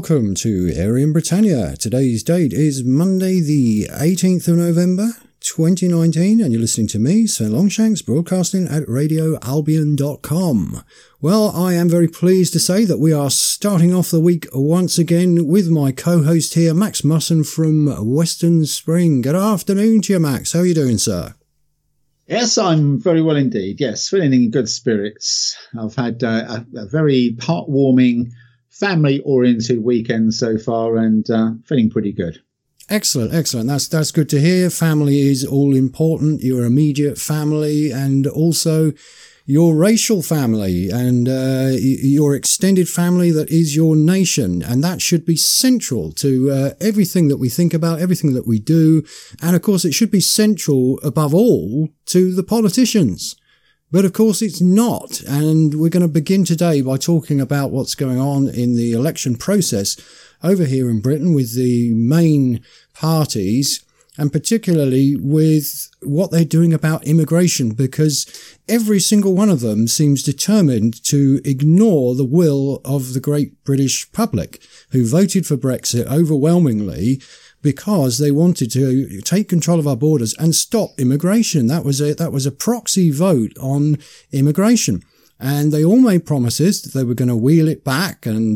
welcome to Arian Britannia. Today's date is Monday the 18th of November 2019 and you're listening to me, Sven Longshanks, broadcasting at radioalbion.com. Well, I am very pleased to say that we are starting off the week once again with my co-host here, Max Musson from Western Spring. Good afternoon to you, Max. How are you doing, sir? Yes, I'm very well indeed. Yes, feeling in good spirits. I've had a very heartwarming, family-oriented weekend so far and feeling pretty good. Excellent, excellent. That's good to hear. Family is all important, your immediate family and also your racial family and your extended family that is your nation. And that should be central to everything that we think about, everything that we do. And of course, it should be central above all to the politicians. But of course, it's not. And we're going to begin today by talking about what's going on in the election process over here in Britain with the main parties, and particularly with what they're doing about immigration, because every single one of them seems determined to ignore the will of the great British public who voted for Brexit overwhelmingly because they wanted to take control of our borders and stop immigration. That was a proxy vote on immigration. And they all made promises that they were going to wheel it back and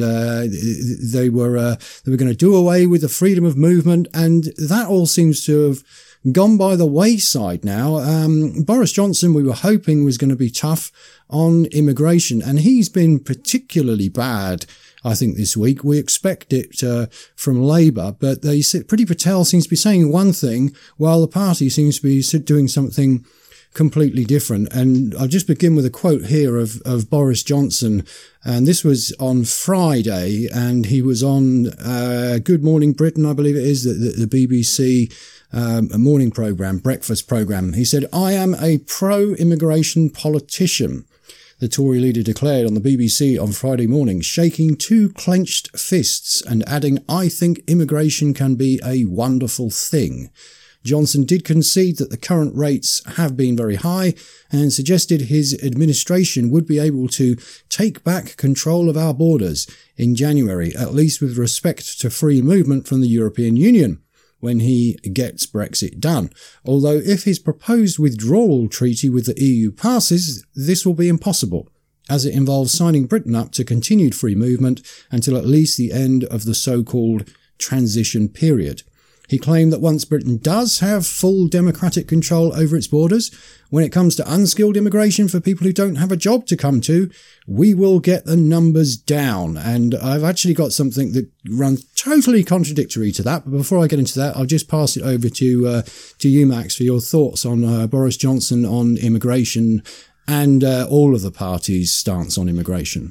they were going to do away with the freedom of movement. And that all seems to have gone by the wayside now. Boris Johnson, we were hoping, was going to be tough on immigration, and he's been particularly bad, I think, this week. We expect it from Labour, but Priti Patel seems to be saying one thing while the party seems to be doing something completely different. And I'll just begin with a quote here of Boris Johnson. And this was on Friday, and he was on Good Morning Britain, I believe it is, the BBC morning programme, breakfast programme. He said, "I am a pro-immigration politician," the Tory leader declared on the BBC on Friday morning, shaking two clenched fists and adding, "I think immigration can be a wonderful thing." Johnson did concede that the current rates have been very high and suggested his administration would be able to take back control of our borders in January, at least with respect to free movement from the European Union, when he gets Brexit done. Although if his proposed withdrawal treaty with the EU passes, this will be impossible, as it involves signing Britain up to continued free movement until at least the end of the so-called transition period. He claimed that once Britain does have full democratic control over its borders, when it comes to unskilled immigration for people who don't have a job to come to, we will get the numbers down. And I've actually got something that runs totally contradictory to that. But before I get into that, I'll just pass it over to you, Max, for your thoughts on Boris Johnson on immigration and all of the parties' stance on immigration.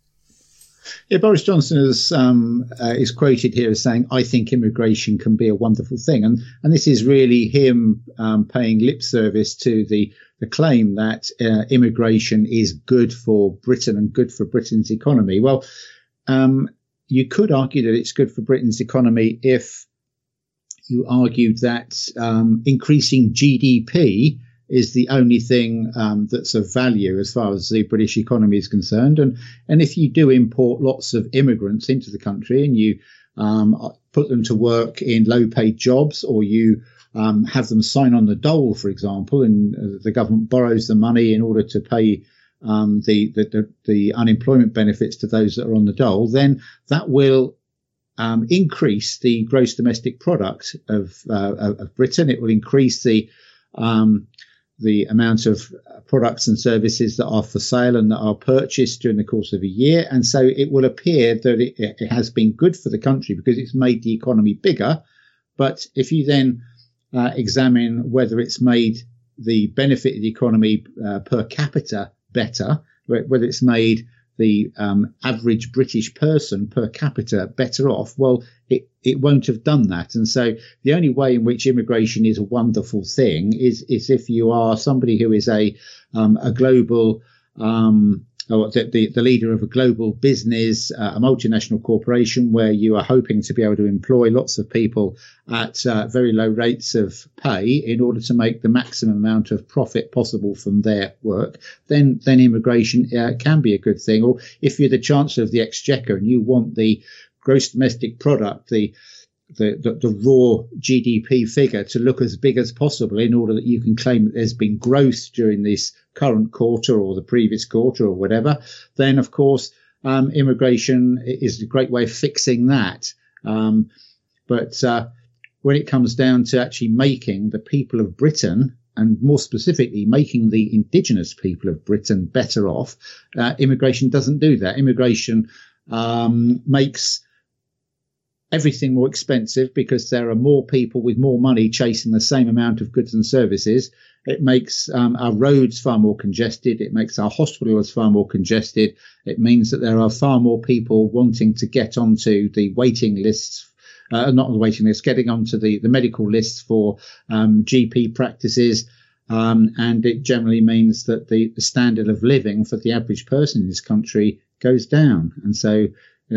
Yeah, Boris Johnson is quoted here as saying, "I think immigration can be a wonderful thing." And this is really him paying lip service to the claim that immigration is good for Britain and good for Britain's economy. Well, you could argue that it's good for Britain's economy if you argued that increasing GDP is the only thing that's of value as far as the British economy is concerned. And if you do import lots of immigrants into the country and you put them to work in low-paid jobs, or you have them sign on the dole, for example, and the government borrows the money in order to pay the unemployment benefits to those that are on the dole, then that will increase the gross domestic product of Britain. It will increase the amount of products and services that are for sale and that are purchased during the course of a year. And so it will appear that it has been good for the country because it's made the economy bigger. But if you then examine whether it's made the benefit of the economy per capita better, whether it's made the average British person per capita better off, well, it won't have done that. And so the only way in which immigration is a wonderful thing is if you are somebody who is a global or the leader of a global business, a multinational corporation, where you are hoping to be able to employ lots of people at very low rates of pay in order to make the maximum amount of profit possible from their work, then immigration can be a good thing. Or if you're the Chancellor of the Exchequer and you want the gross domestic product, the raw GDP figure, to look as big as possible in order that you can claim that there's been growth during this current quarter or the previous quarter or whatever, then of course immigration is a great way of fixing that. But when it comes down to actually making the people of Britain, and more specifically making the indigenous people of Britain better off, immigration doesn't do that. Immigration makes everything more expensive because there are more people with more money chasing the same amount of goods and services. It makes our roads far more congested. It makes our hospitals far more congested. It means that there are far more people wanting to get onto the waiting lists, not the waiting list, getting onto the medical lists for GP practices. And it generally means that the standard of living for the average person in this country goes down. And so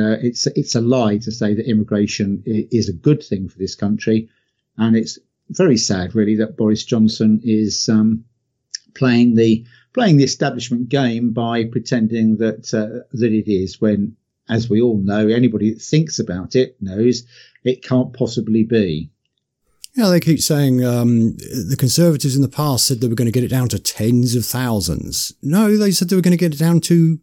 it's a lie to say that immigration is a good thing for this country. And it's very sad, really, that Boris Johnson is playing the establishment game by pretending that it is, when, as we all know, anybody that thinks about it knows it can't possibly be. Yeah, they keep saying the Conservatives in the past said they were going to get it down to tens of thousands. No, they said they were going to get it down to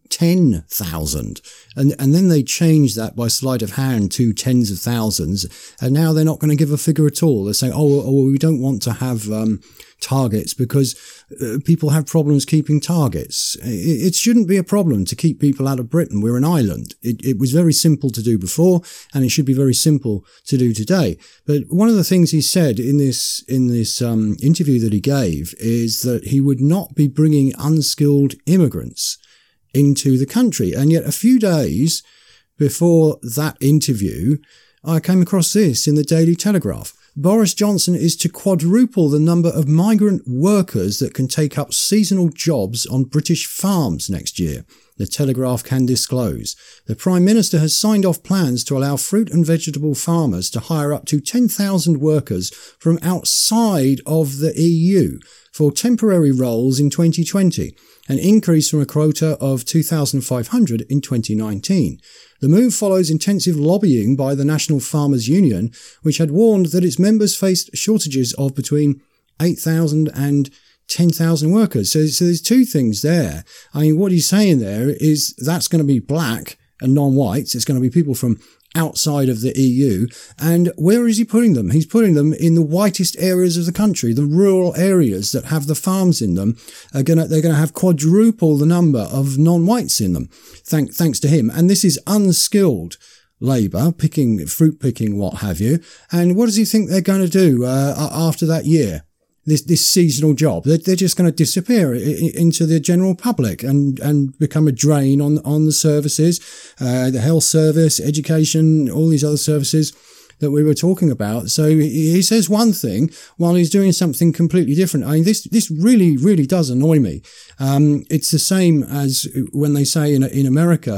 10,000. And then they changed that by sleight of hand to tens of thousands. And now they're not going to give a figure at all. They're saying, oh we don't want to have targets because people have problems keeping targets. It shouldn't be a problem to keep people out of Britain. We're an island. It was very simple to do before, and it should be very simple to do today. But one of the things he said in this interview that he gave is that he would not be bringing unskilled immigrants into the country. And yet a few days before that interview, I came across this in the Daily Telegraph. Boris Johnson is to quadruple the number of migrant workers that can take up seasonal jobs on British farms next year, the Telegraph can disclose. The Prime Minister has signed off plans to allow fruit and vegetable farmers to hire up to 10,000 workers from outside of the EU for temporary roles in 2020, an increase from a quota of 2,500 in 2019. The move follows intensive lobbying by the National Farmers Union, which had warned that its members faced shortages of between 8,000 and 10,000 workers. So there's two things there. I mean, what he's saying there is that's going to be black and non-whites. It's going to be people from outside of the EU. And where is he putting them? He's putting them in the whitest areas of the country, the rural areas that have the farms in them. They're going to have quadruple the number of non-whites in them, thanks to him. And this is unskilled labour, fruit picking, what have you. And what does he think they're going to do after that year? This seasonal job, they're just going to disappear into the general public and become a drain on the services, the health service, education, all these other services that we were talking about. So he says one thing while he's doing something completely different. I mean, this really, really does annoy me. It's the same as when they say in America,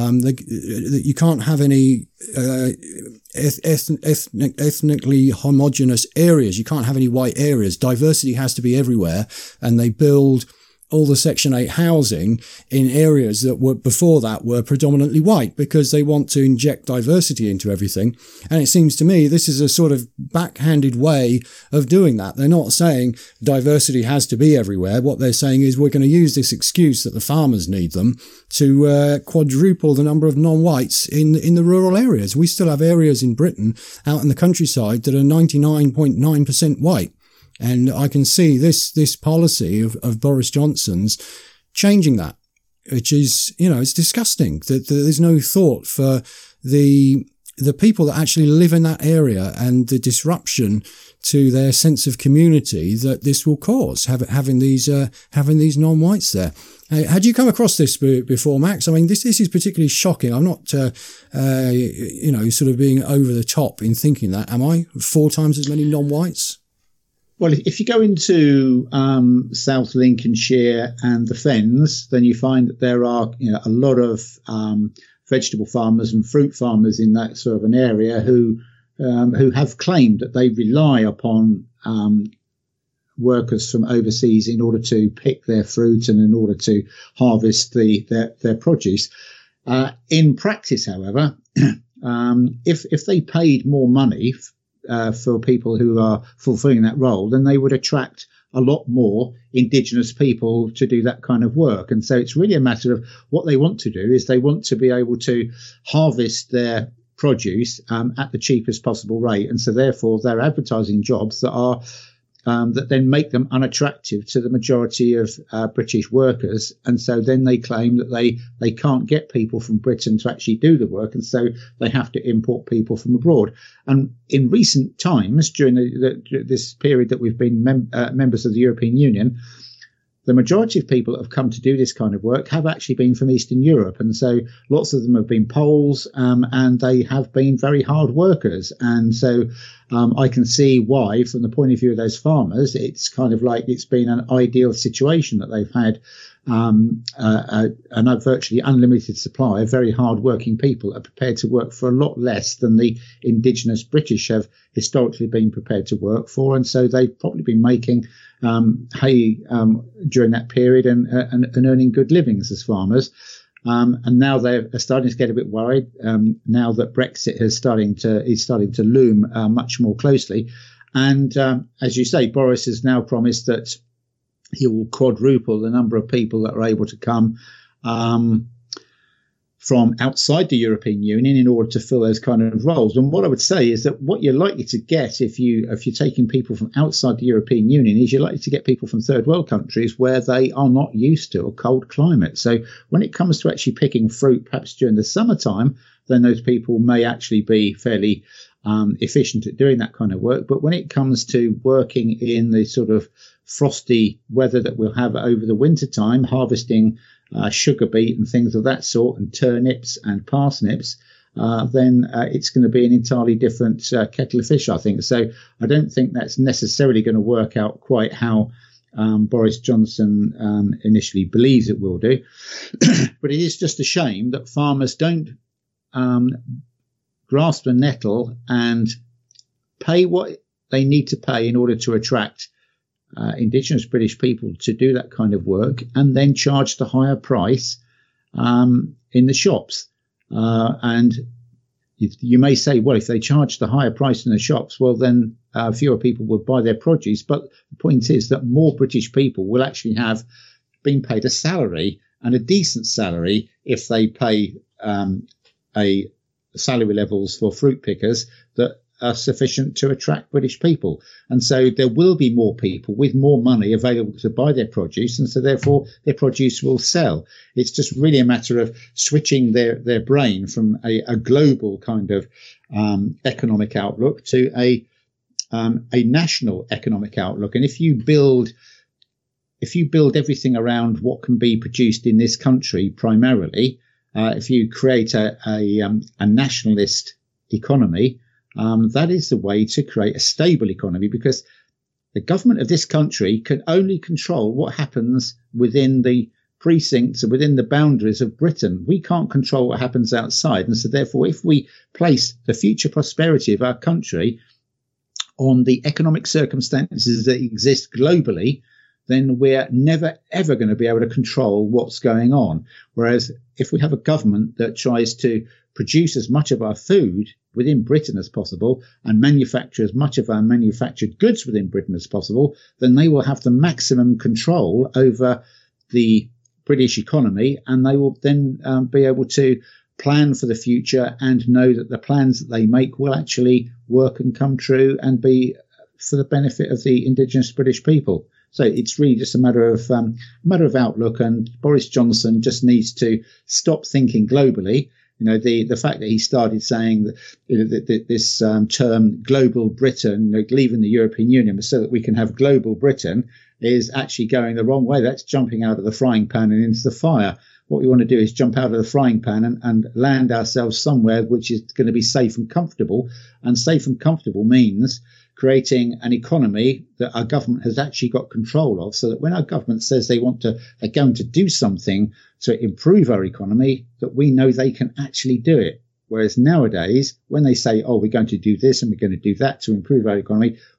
that you can't have any, ethnically homogenous areas. You can't have any white areas. Diversity has to be everywhere. And they build all the Section 8 housing in areas that were before that were predominantly white because they want to inject diversity into everything. And it seems to me this is a sort of backhanded way of doing that. They're not saying diversity has to be everywhere. What they're saying is we're going to use this excuse that the farmers need them to quadruple the number of non-whites in the rural areas. We still have areas in Britain out in the countryside that are 99.9% white. And I can see this policy of Boris Johnson's changing that, which is, it's disgusting that there's no thought for the people that actually live in that area and the disruption to their sense of community that this will cause, having these non-whites there. Had you come across this before, Max? I mean, this is particularly shocking. I'm not, sort of being over the top in thinking that, am I? 4 times as many non-whites? Well, if you go into South Lincolnshire and the Fens, then you find that there are a lot of vegetable farmers and fruit farmers in that sort of an area who have claimed that they rely upon workers from overseas in order to pick their fruit and in order to harvest their produce. In practice, however, if they paid more money for people who are fulfilling that role, then they would attract a lot more indigenous people to do that kind of work. And so it's really a matter of what they want to do is they want to be able to harvest their produce at the cheapest possible rate. And so therefore they're advertising jobs that are that then make them unattractive to the majority of British workers. And so then they claim that they can't get people from Britain to actually do the work. And so they have to import people from abroad. And in recent times, during this period that we've been members of the European Union, the majority of people that have come to do this kind of work have actually been from Eastern Europe. And so lots of them have been Poles, and they have been very hard workers. And so I can see why, from the point of view of those farmers, it's kind of like it's been an ideal situation that they've had a virtually unlimited supply of very hard-working people that are prepared to work for a lot less than the indigenous British have historically been prepared to work for. And so they've probably been making hay during that period and earning good livings as farmers. And now they're starting to get a bit worried now that Brexit is starting to loom much more closely. And as you say, Boris has now promised that he will quadruple the number of people that are able to come from outside the European Union in order to fill those kind of roles. And what I would say is that what you're likely to get if you're taking people from outside the European Union is you're likely to get people from third world countries where they are not used to a cold climate. So when it comes to actually picking fruit, perhaps during the summertime, then those people may actually be fairly efficient at doing that kind of work. But when it comes to working in the sort of frosty weather that we'll have over the winter time, harvesting sugar beet and things of that sort, and turnips and parsnips, then it's going to be an entirely different kettle of fish, I think. So I don't think that's necessarily going to work out quite how Boris Johnson initially believes it will do. But it is just a shame that farmers don't grasp the nettle and pay what they need to pay in order to attract indigenous British people to do that kind of work, and then charge the higher price in the shops. And you may say, well, if they charge the higher price in the shops, well, then fewer people will buy their produce. But the point is that more British people will actually have been paid a salary, and a decent salary, if they pay a salary levels for fruit pickers that are sufficient to attract British people. And so there will be more people with more money available to buy their produce, and so therefore their produce will sell. It's just really a matter of switching their brain from a global kind of economic outlook to a national economic outlook. And if you build everything around what can be produced in this country primarily, if you create a nationalist economy, that is the way to create a stable economy, because the government of this country can only control what happens within the precincts and within the boundaries of Britain. We can't control what happens outside. And so therefore, if we place the future prosperity of our country on the economic circumstances that exist globally, then we're never, ever going to be able to control what's going on. Whereas if we have a government that tries to produce as much of our food within Britain as possible and manufacture as much of our manufactured goods within Britain as possible, then they will have the maximum control over the British economy, and they will then be able to plan for the future and know that the plans that they make will actually work and come true and be for the benefit of the indigenous British people. So it's really just a matter of outlook, and Boris Johnson just needs to stop thinking globally. You know, the fact that he started saying that this term global Britain, leaving the European Union so that we can have global Britain, is actually going the wrong way. That's jumping out of the frying pan and into the fire. What we want to do is jump out of the frying pan and land ourselves somewhere which is going to be safe and comfortable. And safe and comfortable means creating an economy that our government has actually got control of, so that when our government says they're going to do something to improve our economy, that we know they can actually do it. Whereas nowadays, when they say, oh, we're going to do this and we're going to do that to improve our economy,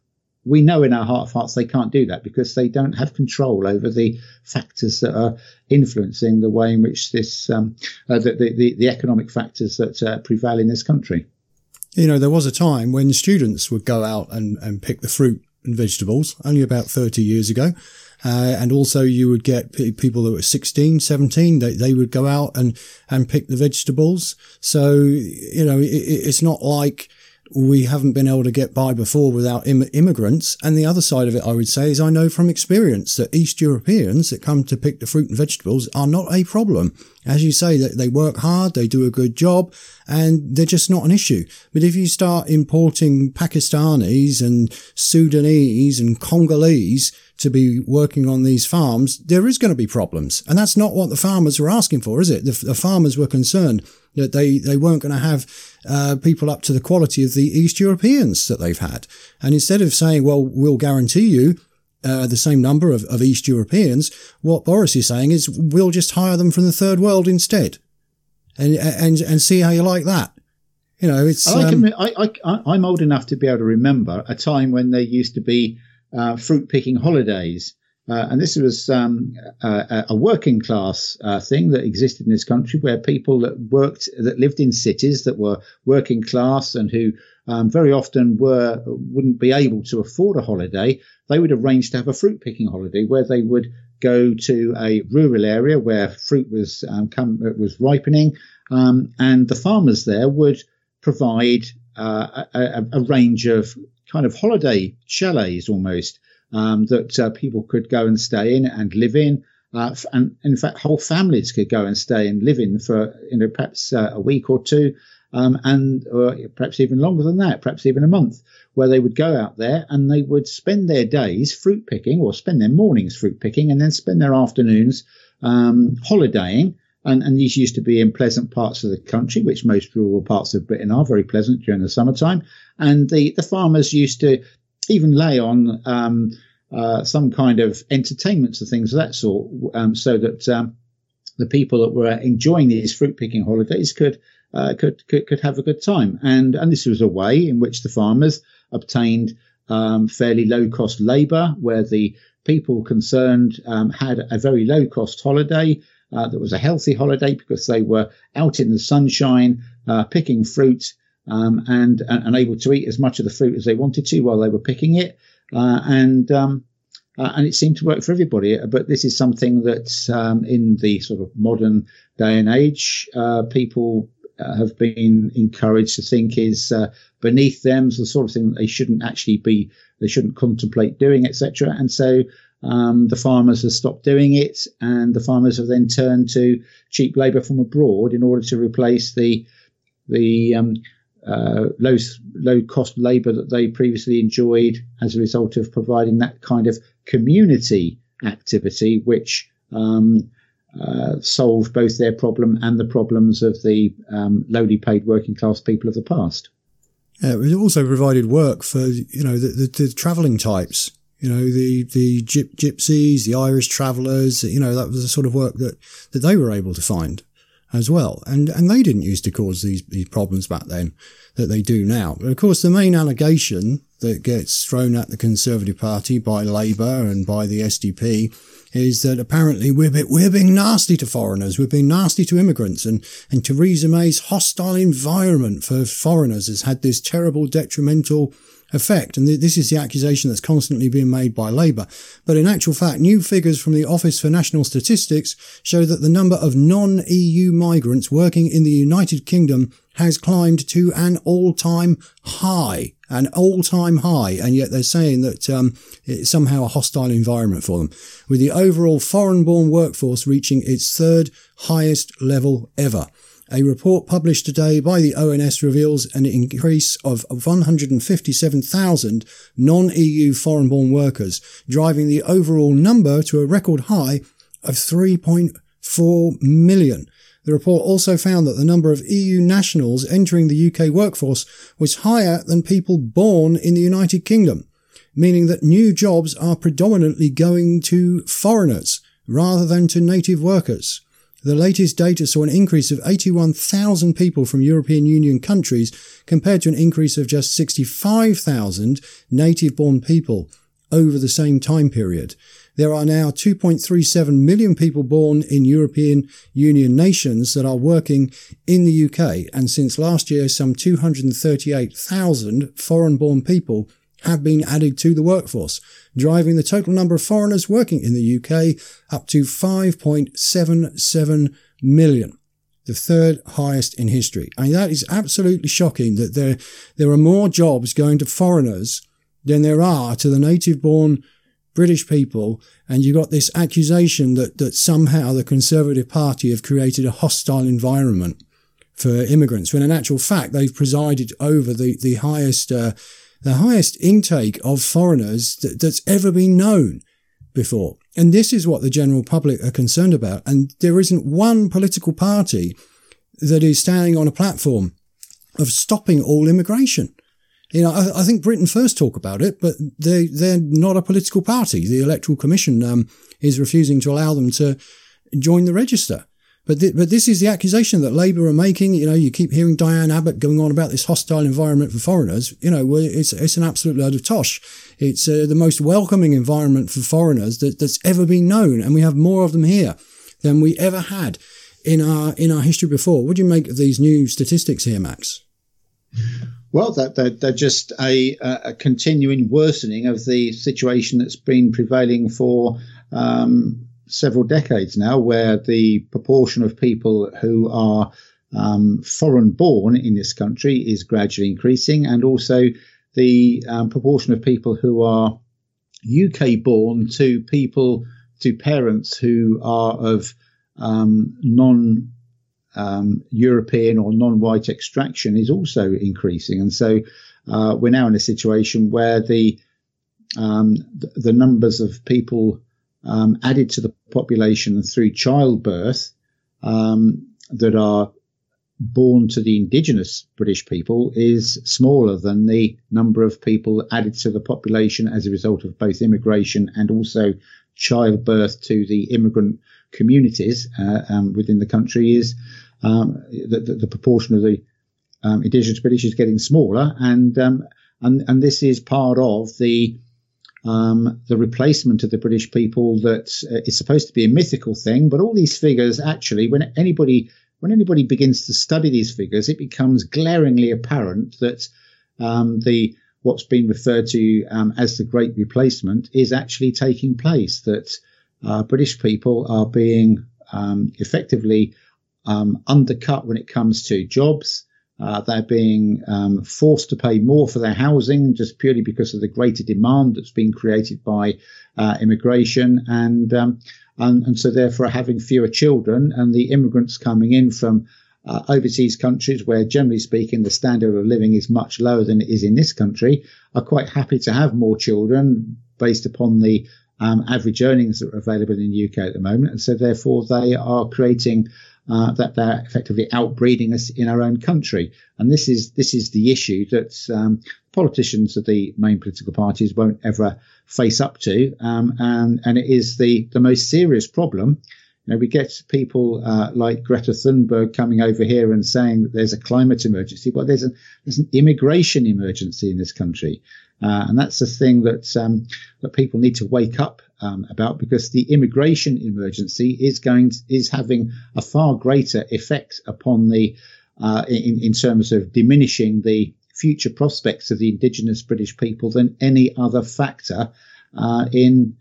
we know in our heart of hearts they can't do that because they don't have control over the factors that are influencing the way in which this the economic factors that prevail in this country. You know, there was a time when students would go out and pick the fruit and vegetables, only about 30 years ago. And also you would get people that were 16, 17, they would go out and pick the vegetables. So, you know, it's not like we haven't been able to get by before without immigrants. And the other side of it, I would say, is I know from experience that East Europeans that come to pick the fruit and vegetables are not a problem. As you say, that they work hard, they do a good job, and they're just not an issue. But if you start importing Pakistanis and Sudanese and Congolese to be working on these farms, there is going to be problems. And that's not what the farmers were asking for, is it? The farmers were concerned that they weren't going to have people up to the quality of the East Europeans that they've had. And instead of saying, well, we'll guarantee you the same number of East Europeans, what Boris is saying is we'll just hire them from the third world instead and see how you like that. You know, it's... I'm old enough to be able to remember a time when there used to be fruit picking holidays. And this was a working class thing that existed in this country, where people that lived in cities that were working class and who very often wouldn't be able to afford a holiday, they would arrange to have a fruit picking holiday where they would go to a rural area where fruit was ripening, and the farmers there would provide a range of kind of holiday chalets almost. That people could go and stay in and live in, and in fact, whole families could go and stay and live in for perhaps a week or two, and perhaps even longer than that, perhaps even a month, where they would go out there and they would spend their days fruit picking, or spend their mornings fruit picking, and then spend their afternoons holidaying. And these used to be in pleasant parts of the country, which most rural parts of Britain are very pleasant during the summertime. And the farmers used to even lay on some kind of entertainments and things of that sort, so that the people that were enjoying these fruit picking holidays could have a good time. And this was a way in which the farmers obtained fairly low cost labour, where the people concerned had a very low cost holiday that was a healthy holiday because they were out in the sunshine picking fruit. And able to eat as much of the fruit as they wanted to while they were picking it, and it seemed to work for everybody. But this is something that in the sort of modern day and age, people have been encouraged to think is beneath them, so the sort of thing that they shouldn't contemplate doing, etc. And so the farmers have stopped doing it, and the farmers have then turned to cheap labour from abroad in order to replace the low cost labour that they previously enjoyed as a result of providing that kind of community activity, which solved both their problem and the problems of the lowly paid working class people of the past. It also provided work for, you know, the travelling types, you know, the gypsies, the Irish travellers, you know, that was the sort of work that they were able to find as well. And they didn't used to cause these problems back then that they do now. But of course, the main allegation that gets thrown at the Conservative Party by Labour and by the SDP is that apparently we're being nasty to foreigners, we're being nasty to immigrants, and Theresa May's hostile environment for foreigners has had this terrible detrimental effect. And this is the accusation that's constantly being made by Labour. But in actual fact, new figures from the Office for National Statistics show that the number of non-EU migrants working in the United Kingdom has climbed to an all-time high. And yet they're saying that it's somehow a hostile environment for them, with the overall foreign-born workforce reaching its third highest level ever. A report published today by the ONS reveals an increase of 157,000 non-EU foreign-born workers, driving the overall number to a record high of 3.4 million. The report also found that the number of EU nationals entering the UK workforce was higher than people born in the United Kingdom, meaning that new jobs are predominantly going to foreigners rather than to native workers. The latest data saw an increase of 81,000 people from European Union countries compared to an increase of just 65,000 native-born people over the same time period. There are now 2.37 million people born in European Union nations that are working in the UK, and since last year, some 238,000 foreign-born people have been added to the workforce, driving the total number of foreigners working in the UK up to 5.77 million, the third highest in history. I mean, that is absolutely shocking that there are more jobs going to foreigners than there are to the native-born British people, and you got this accusation that somehow the Conservative Party have created a hostile environment for immigrants, when in actual fact they've presided over the highest intake of foreigners that's ever been known before. And this is what the general public are concerned about. And there isn't one political party that is standing on a platform of stopping all immigration. You know, I think Britain First talk about it, but they're not a political party. The Electoral Commission is refusing to allow them to join the register. But this is the accusation that Labour are making. You know, you keep hearing Diane Abbott going on about this hostile environment for foreigners. You know, it's an absolute load of tosh. It's the most welcoming environment for foreigners that's ever been known, and we have more of them here than we ever had in our history before. What do you make of these new statistics here, Max? Well, they're just a continuing worsening of the situation that's been prevailing for several decades now, where the proportion of people who are foreign born in this country is gradually increasing, and also the proportion of people who are UK born to parents who are of European or non-white extraction is also increasing. And so we're now in a situation where the numbers of people added to the population through childbirth that are born to the indigenous British people is smaller than the number of people added to the population as a result of both immigration and also childbirth to the immigrant communities within the country. Is the proportion of the indigenous British is getting smaller, and this is part of the replacement of the British people that is supposed to be a mythical thing. But all these figures, actually, when anybody begins to study these figures, it becomes glaringly apparent that what's been referred to as the Great Replacement is actually taking place, that British people are being effectively undercut when it comes to jobs. They're being forced to pay more for their housing just purely because of the greater demand that's been created by immigration, and so therefore having fewer children. And the immigrants coming in from overseas countries, where generally speaking the standard of living is much lower than it is in this country, are quite happy to have more children based upon the average earnings that are available in the UK at the moment. And so therefore they are creating that they're effectively outbreeding us in our own country. And this is the issue that politicians of the main political parties won't ever face up to, and it is the most serious problem. You know, we get people like Greta Thunberg coming over here and saying that there's a climate emergency. Well, there's an immigration emergency in this country, and that's the thing that people need to wake up about, because the immigration emergency is having a far greater effect upon the in terms of diminishing the future prospects of the indigenous British people than any other factor in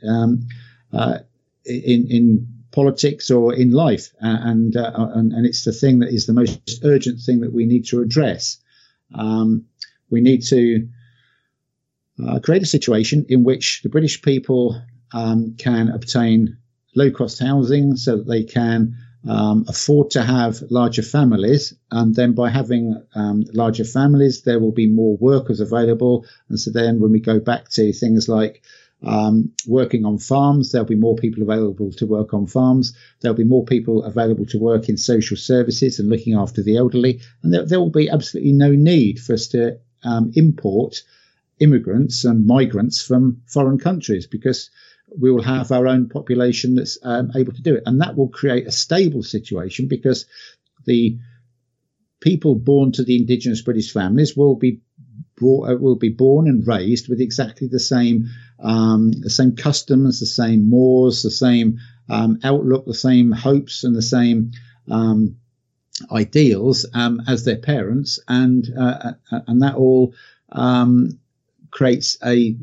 politics or in life, and it's the thing that is the most urgent thing that we need to address. We need to create a situation in which the British people can obtain low-cost housing so that they can afford to have larger families, and then by having larger families there will be more workers available. And so then when we go back to things like working on farms, there'll be more people available to work on farms. There'll be more people available to work in social services and looking after the elderly. And there will be absolutely no need for us to import immigrants and migrants from foreign countries, because we will have our own population that's able to do it. And that will create a stable situation, because the people born to the indigenous British families will be born and raised with exactly the same customs, the same mores, the same outlook, the same hopes, and the same ideals as their parents, and that all creates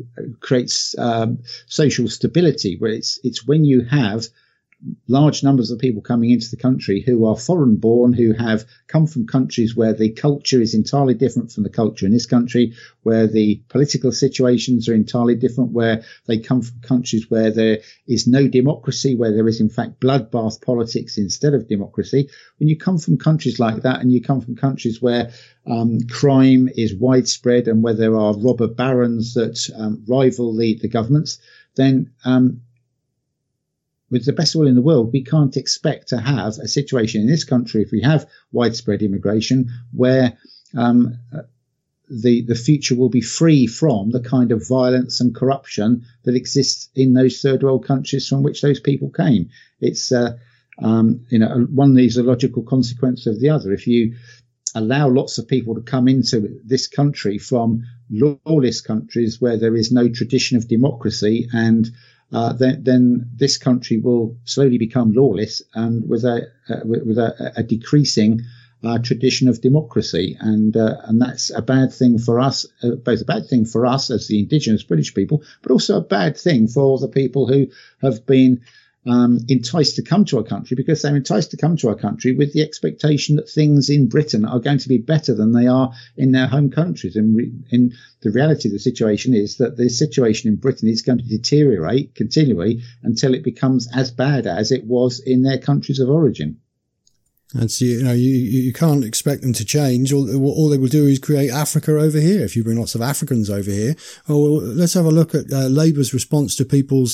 social stability. Where it's when you have large numbers of people coming into the country who are foreign born, who have come from countries where the culture is entirely different from the culture in this country, where the political situations are entirely different, where they come from countries where there is no democracy, where there is in fact bloodbath politics instead of democracy. When you come from countries like that, and you come from countries where crime is widespread and where there are robber barons that rival the governments, then with the best will in the world, we can't expect to have a situation in this country, if we have widespread immigration, where the future will be free from the kind of violence and corruption that exists in those third world countries from which those people came. It's one is a logical consequence of the other. If you allow lots of people to come into this country from lawless countries where there is no tradition of democracy, and then this country will slowly become lawless, and with a decreasing tradition of democracy, and that's a bad thing for us, both a bad thing for us as the indigenous British people, but also a bad thing for the people who have been enticed to come to our country, because they're enticed to come to our country with the expectation that things in Britain are going to be better than they are in their home countries. And in the reality of the situation is that the situation in Britain is going to deteriorate continually until it becomes as bad as it was in their countries of origin. And so, you can't expect them to change. All they will do is create Africa over here. If you bring lots of Africans over here. Well, let's have a look at Labour's response to people's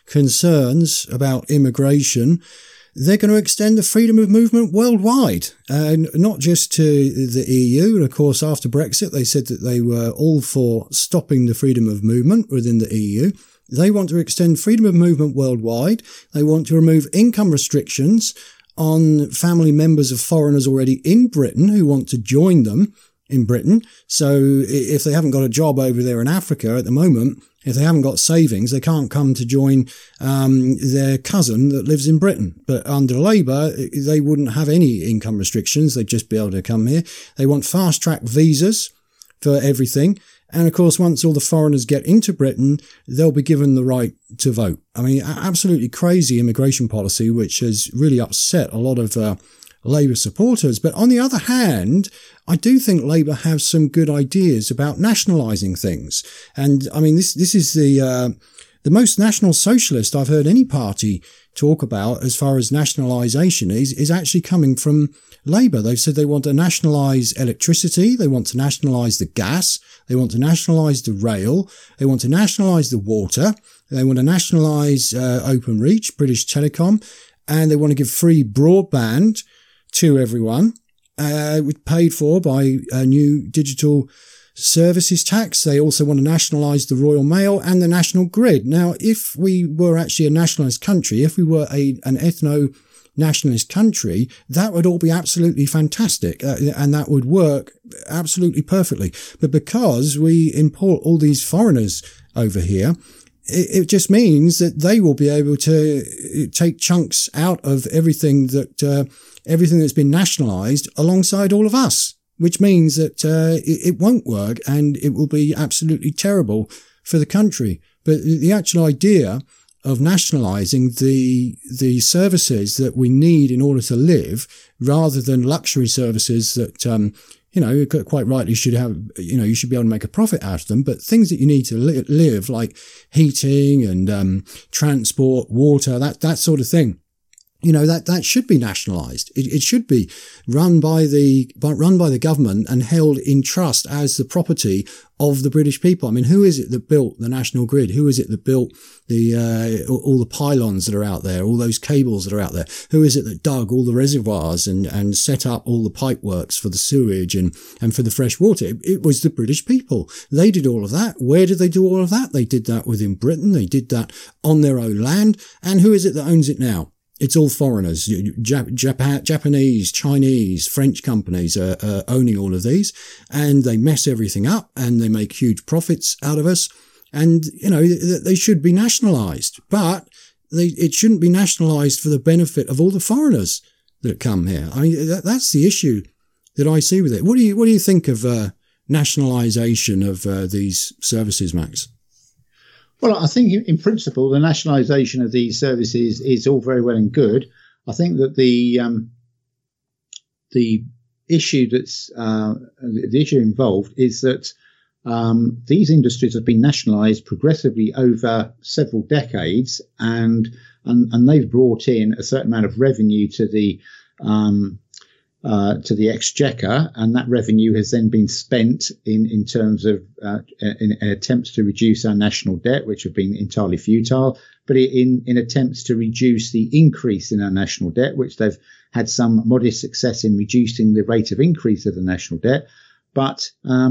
concerns about immigration. They're going to extend the freedom of movement worldwide, not just to the EU. And of course, after Brexit, they said that they were all for stopping the freedom of movement within the EU. They want to extend freedom of movement worldwide. They want to remove income restrictions on family members of foreigners already in Britain who want to join them in Britain. So if they haven't got a job over there in Africa at the moment, if they haven't got savings, they can't come to join their cousin that lives in Britain. But under Labour, they wouldn't have any income restrictions. They'd just be able to come here. They want fast-track visas for everything. And of course, once all the foreigners get into Britain, they'll be given the right to vote. I mean, absolutely crazy immigration policy, which has really upset a lot of Labour supporters. But on the other hand, I do think Labour have some good ideas about nationalising things. And I mean, this is the most national socialist I've heard any party talk about as far as nationalisation is actually coming from Labour. They've said they want to nationalise electricity. They want to nationalise the gas. They want to nationalise the rail. They want to nationalise the water. They want to nationalise Openreach, British Telecom. And they want to give free broadband to everyone, paid for by a new digital services tax. They also want to nationalise the Royal Mail and the National Grid. Now, if we were actually a nationalist country, if we were an ethno-nationalist country, that would all be absolutely fantastic, and that would work absolutely perfectly. But because we import all these foreigners over here, it just means that they will be able to take chunks out of everything that's been nationalised alongside all of us, which means that it won't work, and it will be absolutely terrible for the country. But the actual idea of nationalising the services that we need in order to live, rather than luxury services that quite rightly should have, you should be able to make a profit out of them, but things that you need to live, like heating and transport, water, that sort of thing. that should be nationalised. It should be run by the government and held in trust as the property of the British people. I mean, who is it that built the national grid? Who is it that built all the pylons that are out there, all those cables that are out there? Who is it that dug all the reservoirs and set up all the pipeworks for the sewage and for the fresh water? It was the British people. They did all of that. Where did they do all of that? They did that within Britain. They did that on their own land. And who is it that owns it now? It's all foreigners. Japanese, Chinese, French companies are owning all of these, and they mess everything up and they make huge profits out of us. And, they should be nationalised, but it shouldn't be nationalised for the benefit of all the foreigners that come here. I mean, that's the issue that I see with it. What do you think of nationalisation of these services, Max? Well, I think in principle, the nationalisation of these services is all very well and good. I think that the issue the issue involved is that these industries have been nationalised progressively over several decades, and they've brought in a certain amount of revenue to the exchequer, and that revenue has then been spent in terms of in attempts to reduce our national debt, which have been entirely futile, but in attempts to reduce the increase in our national debt, which they've had some modest success in reducing the rate of increase of the national debt. But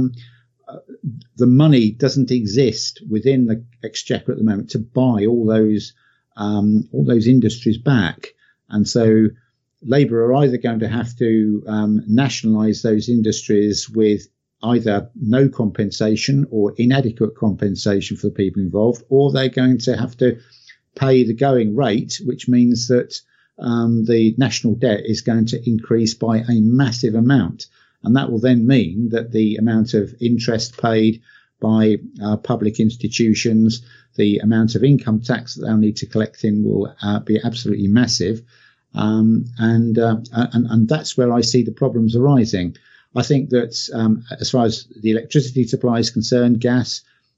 the money doesn't exist within the exchequer at the moment to buy all those industries back, and so Labour are either going to have to nationalise those industries with either no compensation or inadequate compensation for the people involved, or they're going to have to pay the going rate, which means that the national debt is going to increase by a massive amount. And that will then mean that the amount of interest paid by public institutions, the amount of income tax that they'll need to collect in will be absolutely massive. And that's where I see the problems arising. I think that as far as the electricity supply is concerned, gas,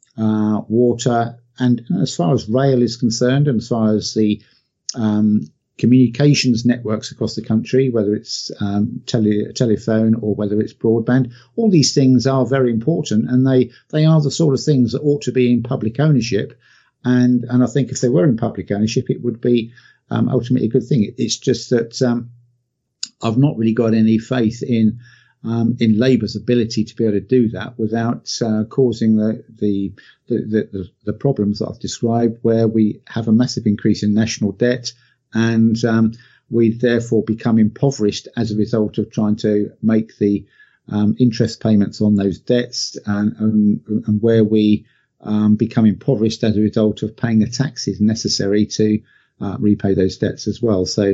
water, and as far as rail is concerned, and as far as the communications networks across the country, whether it's telephone or whether it's broadband, all these things are very important, and they are the sort of things that ought to be in public ownership. And I think if they were in public ownership, it would be ultimately a good thing. It's just that I've not really got any faith in Labour's ability to be able to do that without causing the problems that I've described, where we have a massive increase in national debt, and we therefore become impoverished as a result of trying to make the interest payments on those debts, and where we become impoverished as a result of paying the taxes necessary to repay those debts as well. So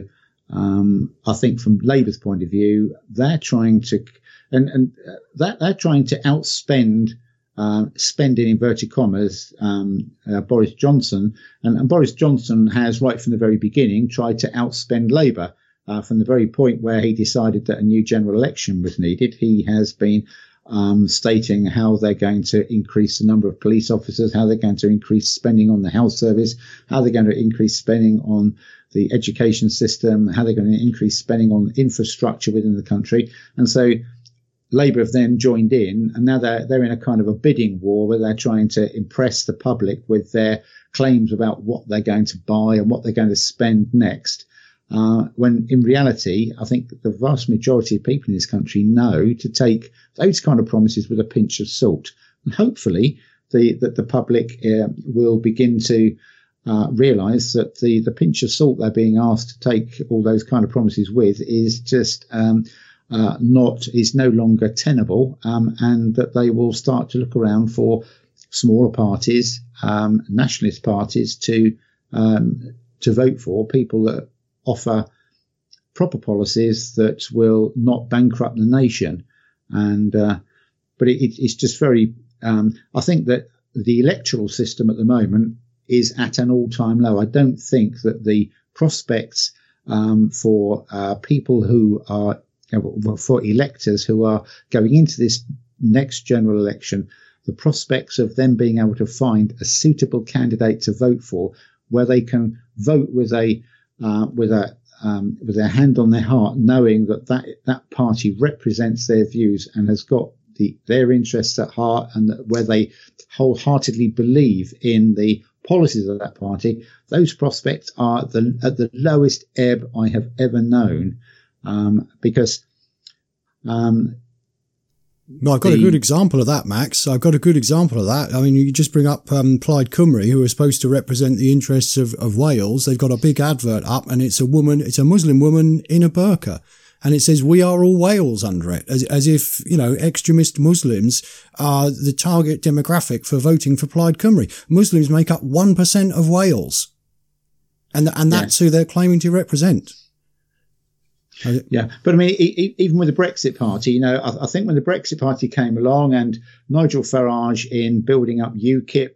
I think from Labour's point of view, they're trying to they're trying to outspend, spend in inverted commas, Boris Johnson, and Boris Johnson has right from the very beginning tried to outspend Labour. From the very point where he decided that a new general election was needed, he has been stating how they're going to increase the number of police officers, how they're going to increase spending on the health service, how they're going to increase spending on the education system, how they're going to increase spending on infrastructure within the country. And so Labour have then joined in, and now they're in a kind of a bidding war where they're trying to impress the public with their claims about what they're going to buy and what they're going to spend next. When in reality, I think the vast majority of people in this country know to take those kind of promises with a pinch of salt. And hopefully the public will begin to realise that the pinch of salt they're being asked to take all those kind of promises with is just is no longer tenable, and that they will start to look around for smaller parties, nationalist parties to vote for, people that offer proper policies that will not bankrupt the nation. And but it's just very I think that the electoral system at the moment is at an all-time low. I don't think that the prospects for people who are for electors who are going into this next general election, the prospects of them being able to find a suitable candidate to vote for, where they can vote with a with their hand on their heart, knowing that party represents their views and has got their interests at heart, and where they wholeheartedly believe in the policies of that party, those prospects are at the lowest ebb I have ever known, because I've got a good example of that, Max. I've got a good example of that. I mean, you just bring up Plaid Cymru, who are supposed to represent the interests of Wales. They've got a big advert up, and it's a Muslim woman in a burqa. And it says, "We are all Wales" under it, as if, extremist Muslims are the target demographic for voting for Plaid Cymru. Muslims make up 1% of Wales. And that's who they're claiming to represent. Yeah, but I mean, even with the Brexit Party, I think when the Brexit Party came along and Nigel Farage, in building up UKIP,